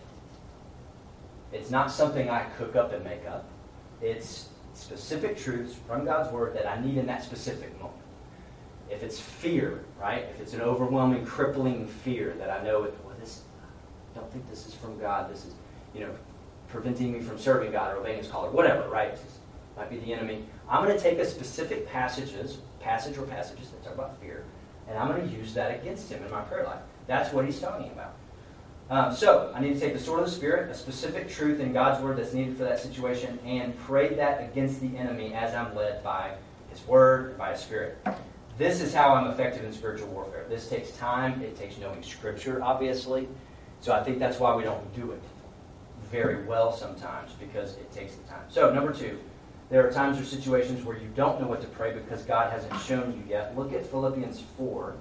It's not something I cook up and make up. It's specific truths from God's word that I need in that specific moment. If it's fear, right? If it's an overwhelming, crippling fear that I know, it, well, this, I don't think this is from God. This is, you know, preventing me from serving God or obeying His call or whatever, right? It might be the enemy. I'm going to take a specific passages, passage or passages that talk about fear, and I'm going to use that against him in my prayer life. That's what he's talking about. Um, so, I need to take the sword of the Spirit, a specific truth in God's word that's needed for that situation, and pray that against the enemy as I'm led by His word, by His Spirit. This is how I'm effective in spiritual warfare. This takes time. It takes knowing Scripture, obviously. So I think that's why we don't do it very well sometimes, because it takes the time. So, number two, there are times or situations where you don't know what to pray because God hasn't shown you yet. Look at Philippians four,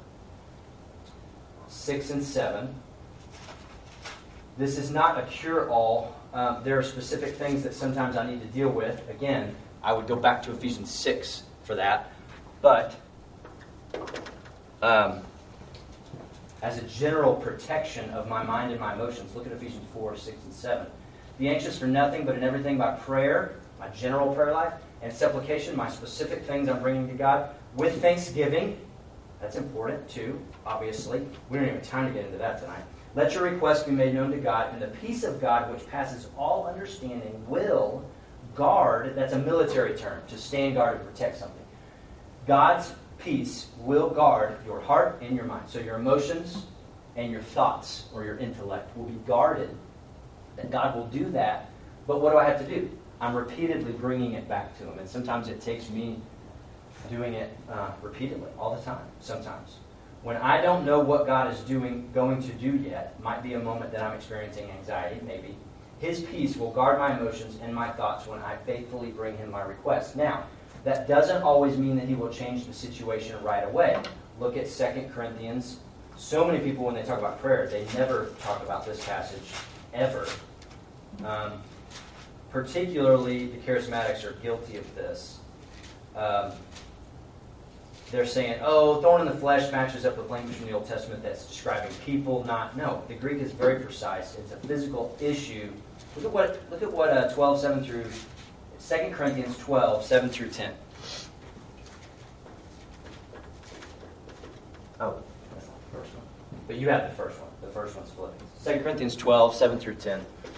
six and seven. This is not a cure-all. Um, there are specific things that sometimes I need to deal with. Again, I would go back to Ephesians six for that. But um, as a general protection of my mind and my emotions, look at Ephesians four, six, and seven. Be anxious for nothing, but in everything by prayer, my general prayer life, and supplication, my specific things I'm bringing to God, with thanksgiving. That's important too, obviously. We don't even have time to get into that tonight. Let your requests be made known to God, and the peace of God, which passes all understanding, will guard, that's a military term, to stand guard and protect something. God's peace will guard your heart and your mind. So your emotions and your thoughts or your intellect will be guarded. That God will do that. But what do I have to do? I'm repeatedly bringing it back to Him. And sometimes it takes me doing it uh, repeatedly, all the time, sometimes. When I don't know what God is doing, going to do yet, might be a moment that I'm experiencing anxiety, maybe. His peace will guard my emotions and my thoughts when I faithfully bring Him my requests. Now, that doesn't always mean that He will change the situation right away. Look at Second Corinthians. So many people, when they talk about prayer, they never talk about this passage, ever. Um, particularly, the charismatics are guilty of this. Um, they're saying, oh, thorn in the flesh matches up with language from the Old Testament that's describing people, not... No, the Greek is very precise. It's a physical issue. Look at what look at what uh, twelve, seven through... Second Corinthians twelve, seven through ten. Oh, that's not the first one. But you have the first one. The first one's Philippians. Second Corinthians twelve, seven through ten.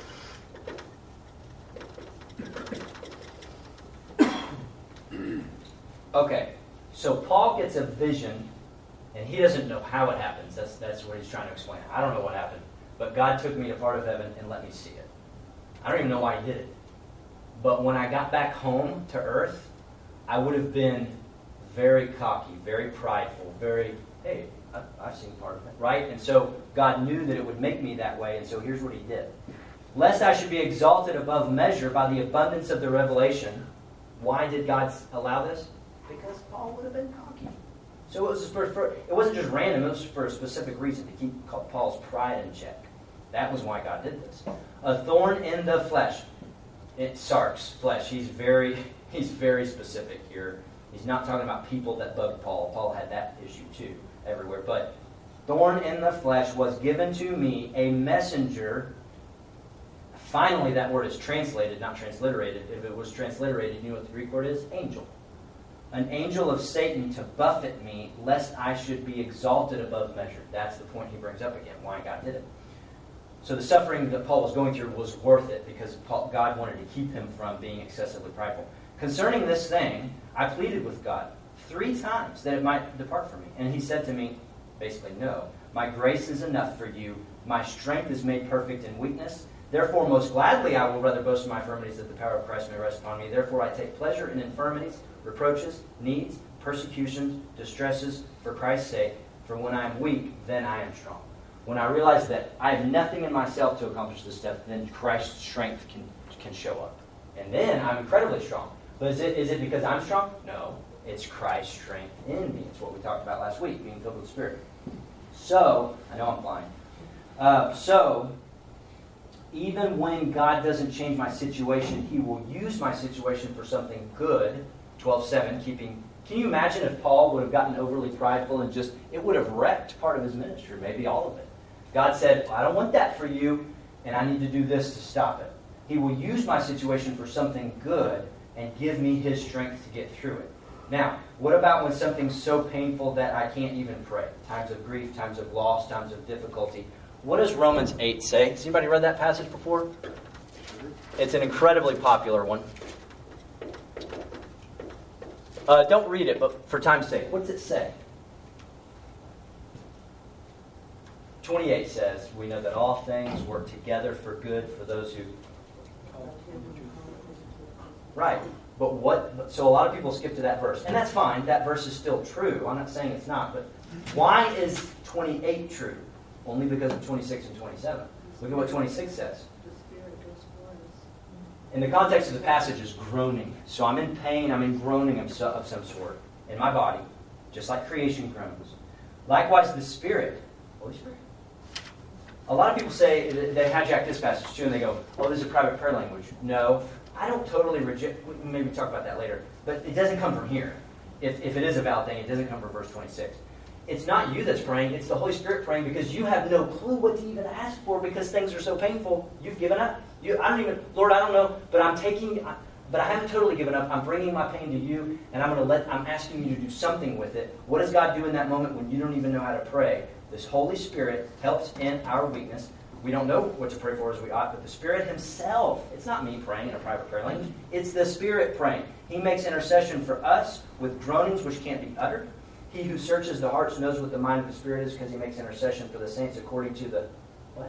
Okay, so Paul gets a vision, and he doesn't know how it happens. That's that's what he's trying to explain. I don't know what happened, but God took me to part of heaven and let me see it. I don't even know why He did it. But when I got back home to earth, I would have been very cocky, very prideful, very, hey, I've seen part of it, right? And so God knew that it would make me that way, and so here's what He did. Lest I should be exalted above measure by the abundance of the revelation. Why did God allow this? Because Paul would have been cocky. So it was for, for, it wasn't just random, it was for a specific reason, to keep Paul's pride in check. That was why God did this. A thorn in the flesh. It sarx, flesh. He's very, he's very specific here. He's not talking about people that bugged Paul. Paul had that issue too, everywhere. But thorn in the flesh was given to me, a messenger. Finally, that word is translated, not transliterated. If it was transliterated, you know what the Greek word is? Angel. An angel of Satan to buffet me, lest I should be exalted above measure. That's the point he brings up again, why God did it. So the suffering that Paul was going through was worth it because Paul, God wanted to keep him from being excessively prideful. Concerning this thing, I pleaded with God three times that it might depart from me. And He said to me, basically, no. My grace is enough for you. My strength is made perfect in weakness. Therefore, most gladly I will rather boast in my infirmities that the power of Christ may rest upon me. Therefore, I take pleasure in infirmities, reproaches, needs, persecutions, distresses, for Christ's sake. For when I am weak, then I am strong. When I realize that I have nothing in myself to accomplish this stuff, then Christ's strength can, can show up. And then I'm incredibly strong. But is it, is it because I'm strong? No. It's Christ's strength in me. It's what we talked about last week, being filled with the Spirit. So, I know I'm blind. Uh, so, even when God doesn't change my situation, He will use my situation for something good. twelve seven, keeping... Can you imagine if Paul would have gotten overly prideful and just... It would have wrecked part of his ministry, maybe all of it. God said, I don't want that for you, and I need to do this to stop it. He will use my situation for something good and give me His strength to get through it. Now, what about when something's so painful that I can't even pray? Times of grief, times of loss, times of difficulty. What does Romans eight say? Has anybody read that passage before? It's an incredibly popular one. Uh, don't read it, but for time's sake, what does it say? twenty-eight says, we know that all things work together for good for those who... Right. But what... So a lot of people skip to that verse. And that's fine. That verse is still true. I'm not saying it's not. But why is twenty-eight true? Only because of twenty-six and twenty-seven. Look at what twenty-six says. In the context of the passage is groaning. So I'm in pain. I'm in groaning of, so, of some sort in my body. Just like creation groans. Likewise, the Spirit. Holy Spirit. A lot of people say, they hijack this passage too, and they go, oh, this is a private prayer language. No, I don't totally reject, we can maybe talk about that later, but it doesn't come from here. If, if it is a valid thing, it doesn't come from verse twenty-six. It's not you that's praying, it's the Holy Spirit praying because you have no clue what to even ask for because things are so painful. You've given up. You, I don't even, Lord, I don't know, but I'm taking, but I haven't totally given up. I'm bringing my pain to you, and I'm going to let, I'm asking you to do something with it. What does God do in that moment when you don't even know how to pray? This Holy Spirit helps in our weakness. we don't know what to pray for as we ought, but the Spirit himself, it's not me praying in a private prayer language, it's the Spirit praying. He makes intercession for us with groanings which can't be uttered. He who searches the hearts knows what the mind of the Spirit is, because he makes intercession for the saints according to the, what?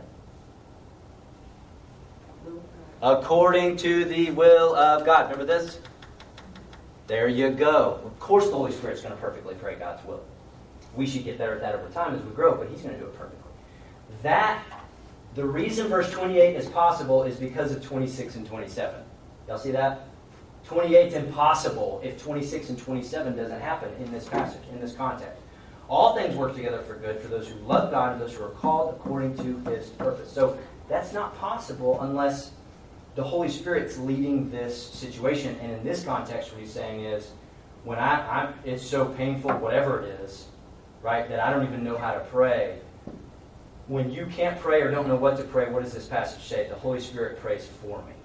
According to the will of God. Remember this? There you go. Of course the Holy Spirit's going to perfectly pray God's will. We should get better at that over time as we grow, but he's going to do it perfectly. That, the reason verse twenty-eight is possible is because of twenty-six and twenty-seven. Y'all see that? twenty-eight is impossible if twenty-six and twenty-seven doesn't happen in this passage, in this context. All things work together for good for those who love God and those who are called according to his purpose. So that's not possible unless the Holy Spirit's leading this situation. And in this context, what he's saying is, when I, I'm, it's so painful, whatever it is, right, that I don't even know how to pray. When you can't pray or don't know what to pray, what does this passage say? The Holy Spirit prays for me.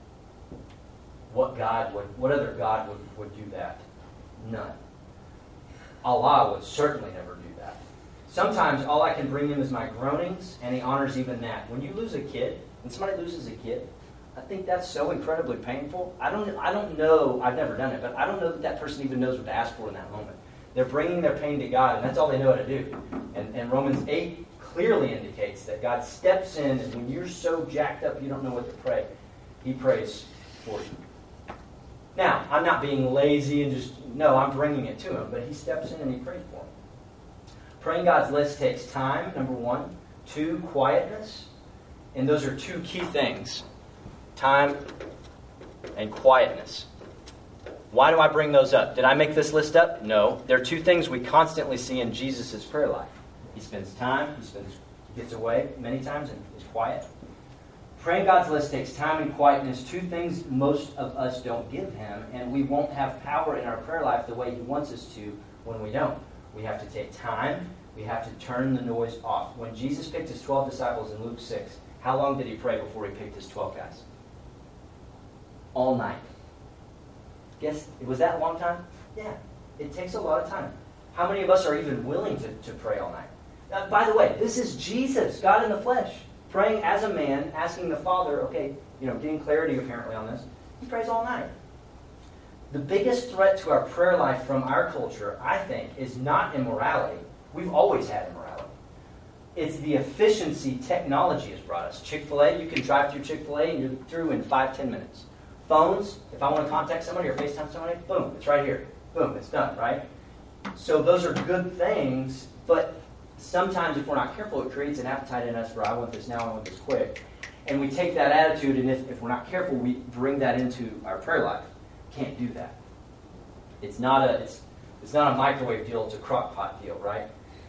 What God would, what other God would, would do that? None. Allah would certainly never do that. Sometimes all I can bring him is my groanings, and he honors even that. When you lose a kid, when somebody loses a kid, I think that's so incredibly painful. I don't, I don't know, I've never done it, but I don't know that that person even knows what to ask for in that moment. They're bringing their pain to God, and that's all they know how to do. And, and Romans eight clearly indicates that God steps in, and when you're so jacked up you don't know what to pray, he prays for you. Now, I'm not being lazy and just, no, I'm bringing it to him, but he steps in and he prays for him. Praying God's list takes time, number one. Two, quietness. And those are two key things. Time and quietness. Why do I bring those up? Did I make this list up? No. There are two things we constantly see in Jesus' prayer life. He spends time, he spends, he gets away many times and is quiet. Praying God's list takes time and quietness, two things most of us don't give him, and we won't have power in our prayer life the way he wants us to when we don't. We have to take time, we have to turn the noise off. When Jesus picked his twelve disciples in Luke six, how long did he pray before he picked his twelve guys? All night. Guess, was that a long time? Yeah, it takes a lot of time. How many of us are even willing to, to pray all night? Uh, by the way, this is Jesus, God in the flesh, praying as a man, asking the Father, okay, you know, getting clarity apparently on this. He prays all night. The biggest threat to our prayer life from our culture, I think, is not immorality. We've always had immorality. It's the efficiency technology has brought us. Chick-fil-A, you can drive through Chick-fil-A and you're through in five, ten minutes. Phones, if I want to contact somebody or FaceTime somebody, boom, it's right here. Boom, it's done, right? So those are good things, but sometimes if we're not careful, it creates an appetite in us for I want this now, I want this quick. And we take that attitude, and if, if we're not careful, we bring that into our prayer life. Can't do that. It's not a it's it's not a microwave deal, it's a crock pot deal, right?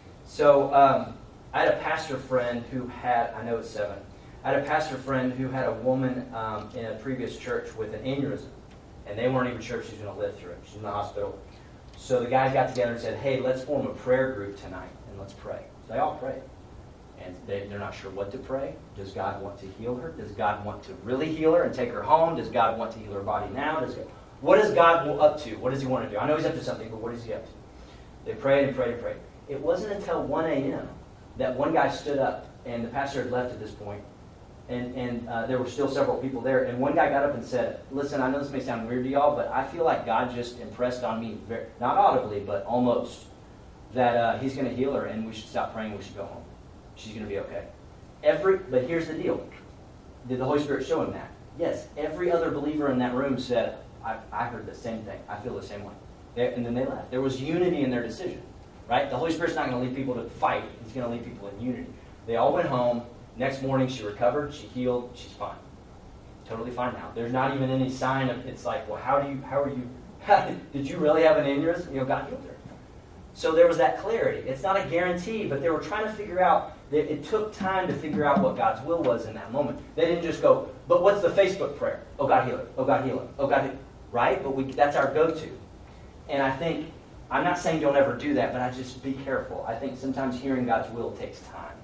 So um, I had a pastor friend who had, I know it's seven, I had a pastor friend who had a woman um, in a previous church with an aneurysm, and they weren't even sure if she was going to live through it. She's in the hospital. So the guys got together and said, hey, let's form a prayer group tonight, and let's pray. So they all prayed. And they, they're not sure what to pray. Does God want to heal her? Does God want to really heal her and take her home? Does God want to heal her body now? Does God, what is God up to? What does he want to do? I know he's up to something, but what is he up to? They prayed and prayed and prayed. It wasn't until one a.m. that one guy stood up, and the pastor had left at this point, and, and uh, there were still several people there, and one guy got up and said, listen, I know this may sound weird to y'all, but I feel like God just impressed on me, very, not audibly, but almost, that uh, he's going to heal her, and we should stop praying, we should go home. She's going to be okay. Every, but here's the deal. Did the Holy Spirit show him that? Yes. Every other believer in that room said, I, I heard the same thing. I feel the same way. They, and then they left. There was unity in their decision. Right? The Holy Spirit's not going to lead people to fight. He's going to lead people in unity. They all went home. Next morning she recovered. She healed. She's fine. Totally fine now. There's not even any sign of, it's like, well, how do you, how are you, how, did you really have an aneurysm? You know, God healed her. So there was that clarity. It's not a guarantee, but they were trying to figure out, that it took time to figure out what God's will was in that moment. They didn't just go, but what's the Facebook prayer? Oh, God heal her. Oh, God heal her. Oh, God heal her. Right? But we, that's our go-to. And I think, I'm not saying don't ever do that, but I just be careful. I think sometimes hearing God's will takes time.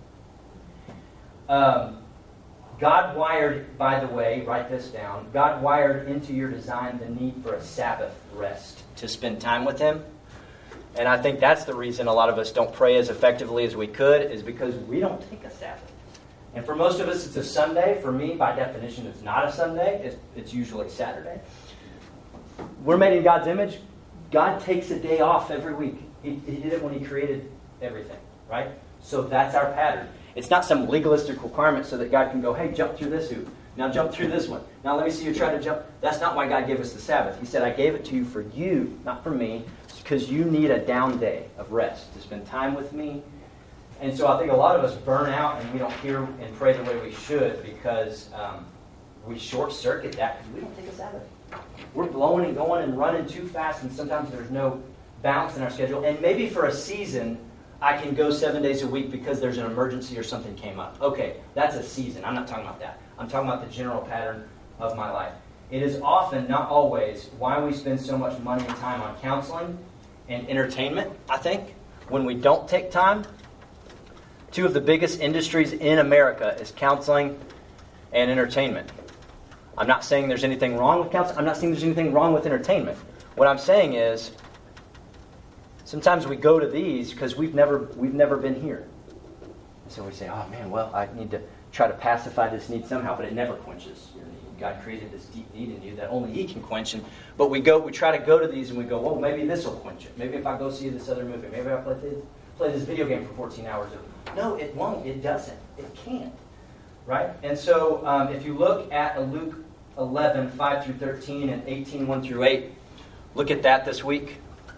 Um, God wired, by the way, write this down, God wired into your design the need for a Sabbath rest to spend time with him. And I think that's the reason a lot of us don't pray as effectively as we could, is because we don't take a Sabbath. And for most of us, it's a Sunday. For me, by definition, it's not a Sunday. It's, it's usually Saturday. We're made in God's image. God takes a day off every week. He, he did it when He created everything, right? So that's our pattern. It's not some legalistic requirement so that God can go, hey, jump through this hoop. Now jump through this one. Now let me see you try to jump. That's not why God gave us the Sabbath. He said, I gave it to you for you, not for me, because you need a down day of rest to spend time with me. And so I think a lot of us burn out and we don't hear and pray the way we should because um, we short-circuit that because we don't take a Sabbath. We're blowing and going and running too fast, and sometimes there's no balance in our schedule. And maybe for a season, I can go seven days a week because there's an emergency or something came up. Okay, that's a season. I'm not talking about that. I'm talking about the general pattern of my life. It is often, not always, why we spend so much money and time on counseling and entertainment, I think, when we don't take time. Two of the biggest industries in America is counseling and entertainment. I'm not saying there's anything wrong with counseling. I'm not saying there's anything wrong with entertainment. What I'm saying is, sometimes we go to these because we've never we've never been here. So we say, oh man, well, I need to try to pacify this need somehow, but it never quenches your need. God created this deep need in you that only He can quench. And, but we go, we try to go to these and we go, well, maybe this will quench it. Maybe if I go see this other movie, maybe I play this, play this video game for fourteen hours. No, it won't. It doesn't. It can't. Right? And so um, if you look at Luke eleven, five through thirteen, and eighteen, one through eight, look at that this week.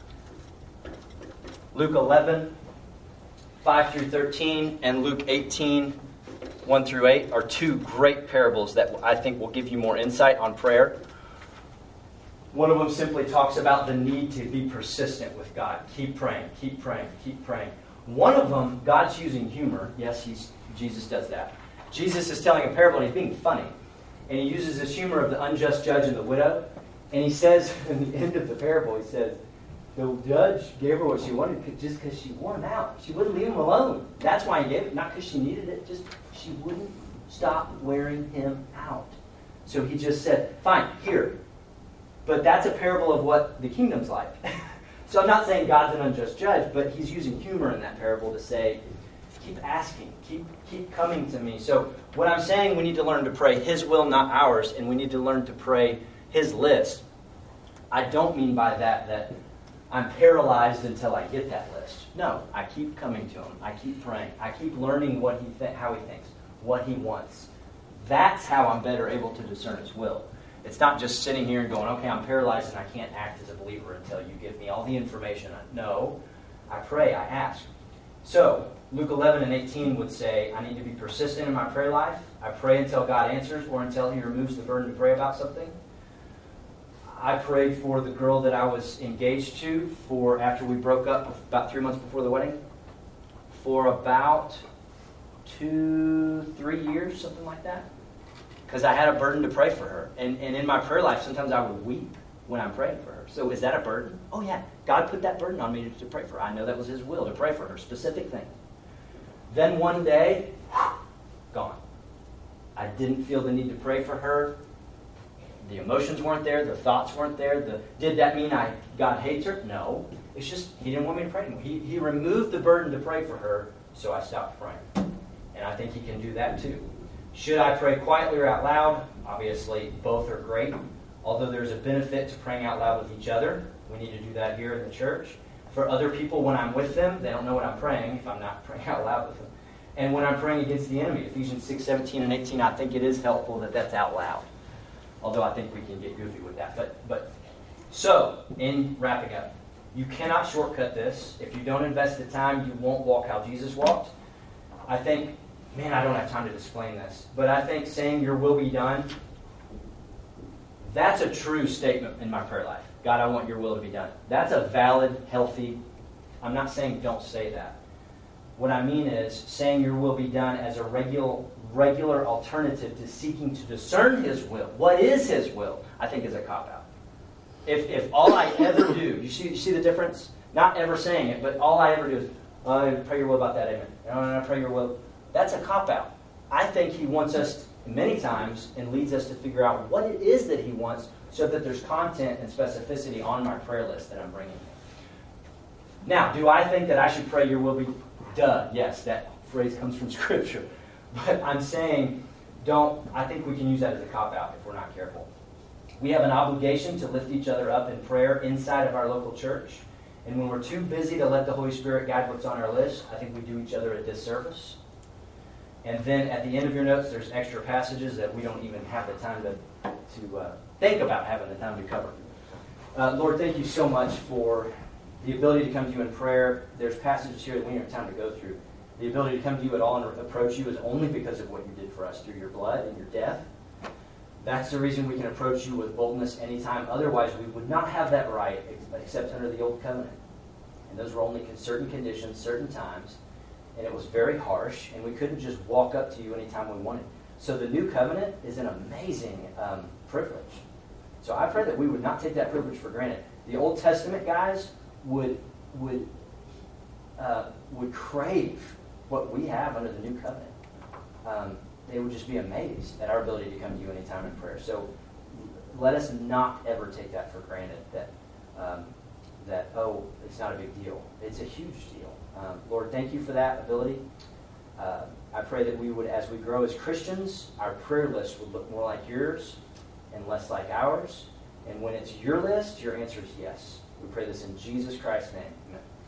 Luke eleven, five through thirteen, and Luke eighteen, one through eight are two great parables that I think will give you more insight on prayer. One of them simply talks about the need to be persistent with God. Keep praying, keep praying, keep praying. One of them, God's using humor. Yes, he's, Jesus does that. Jesus is telling a parable and he's being funny. And he uses this humor of the unjust judge and the widow. And he says, in the end of the parable, he says, the judge gave her what she wanted just because she wore him out. She wouldn't leave him alone. That's why he gave it. Not because she needed it. Just she wouldn't stop wearing him out. So he just said, fine, here. But that's a parable of what the kingdom's like. So I'm not saying God's an unjust judge, but he's using humor in that parable to say, keep asking, keep keep coming to me. So what I'm saying, we need to learn to pray His will, not ours, and we need to learn to pray His list. I don't mean by that that I'm paralyzed until I get that list. No, I keep coming to Him. I keep praying. I keep learning what He th- how He thinks, what He wants. That's how I'm better able to discern His will. It's not just sitting here and going, okay, I'm paralyzed and I can't act as a believer until you give me all the information. No, I pray, I ask. So, Luke eleven and eighteen would say, I need to be persistent in my prayer life. I pray until God answers or until He removes the burden to pray about something. I prayed for the girl that I was engaged to for after we broke up about three months before the wedding. For about two, three years, something like that. Because I had a burden to pray for her. And, and in my prayer life, sometimes I would weep when I'm praying for her. So is that a burden? Oh yeah, God put that burden on me to pray for her. I know that was His will, to pray for her, specific things. Then one day, gone. I didn't feel the need to pray for her. The emotions weren't there. The thoughts weren't there. The, did that mean I God hates her? No. It's just He didn't want me to pray anymore. He, he removed the burden to pray for her, so I stopped praying. And I think He can do that too. Should I pray quietly or out loud? Obviously, both are great. Although there's a benefit to praying out loud with each other. We need to do that here in the church. For other people, when I'm with them, they don't know what I'm praying if I'm not praying out loud with them. And when I'm praying against the enemy, Ephesians six, seventeen, and eighteen, I think it is helpful that that's out loud. Although I think we can get goofy with that. But, but so, in wrapping up, you cannot shortcut this. If you don't invest the time, you won't walk how Jesus walked. I think, man, I don't have time to explain this. But I think saying your will be done, that's a true statement in my prayer life. God, I want your will to be done. That's a valid, healthy, I'm not saying don't say that. What I mean is saying your will be done as a regular, regular alternative to seeking to discern His will. What is His will? I think is a cop-out. If if all I ever do, you see, you see the difference? Not ever saying it, but all I ever do is, oh, I pray your will about that, amen. I pray your will. That's a cop-out. I think He wants us many times and leads us to figure out what it is that He wants so that there's content and specificity on my prayer list that I'm bringing Him. Now, do I think that I should pray your will be? Duh, yes, that phrase comes from Scripture. But I'm saying, don't, I think we can use that as a cop-out if we're not careful. We have an obligation to lift each other up in prayer inside of our local church. And when we're too busy to let the Holy Spirit guide what's on our list, I think we do each other a disservice. And then at the end of your notes, there's extra passages that we don't even have the time to, to uh, think about having the time to cover. Uh, Lord, thank you so much for the ability to come to you in prayer. There's passages here that we don't have time to go through. The ability to come to you at all and approach you is only because of what you did for us through your blood and your death. That's the reason we can approach you with boldness anytime. Otherwise, we would not have that right except under the old covenant. And those were only certain conditions, certain times. And it was very harsh, and we couldn't just walk up to you anytime we wanted. So the new covenant is an amazing um, privilege. So I pray that we would not take that privilege for granted. The Old Testament guys would would uh, would crave what we have under the new covenant. Um, they would just be amazed at our ability to come to you anytime in prayer. So let us not ever take that for granted, that, um, that oh, it's not a big deal. It's a huge deal. Um, Lord, thank you for that ability. Uh, I pray that we would, as we grow as Christians, our prayer list would look more like yours and less like ours. And when it's your list, your answer is yes. We pray this in Jesus Christ's name. Amen.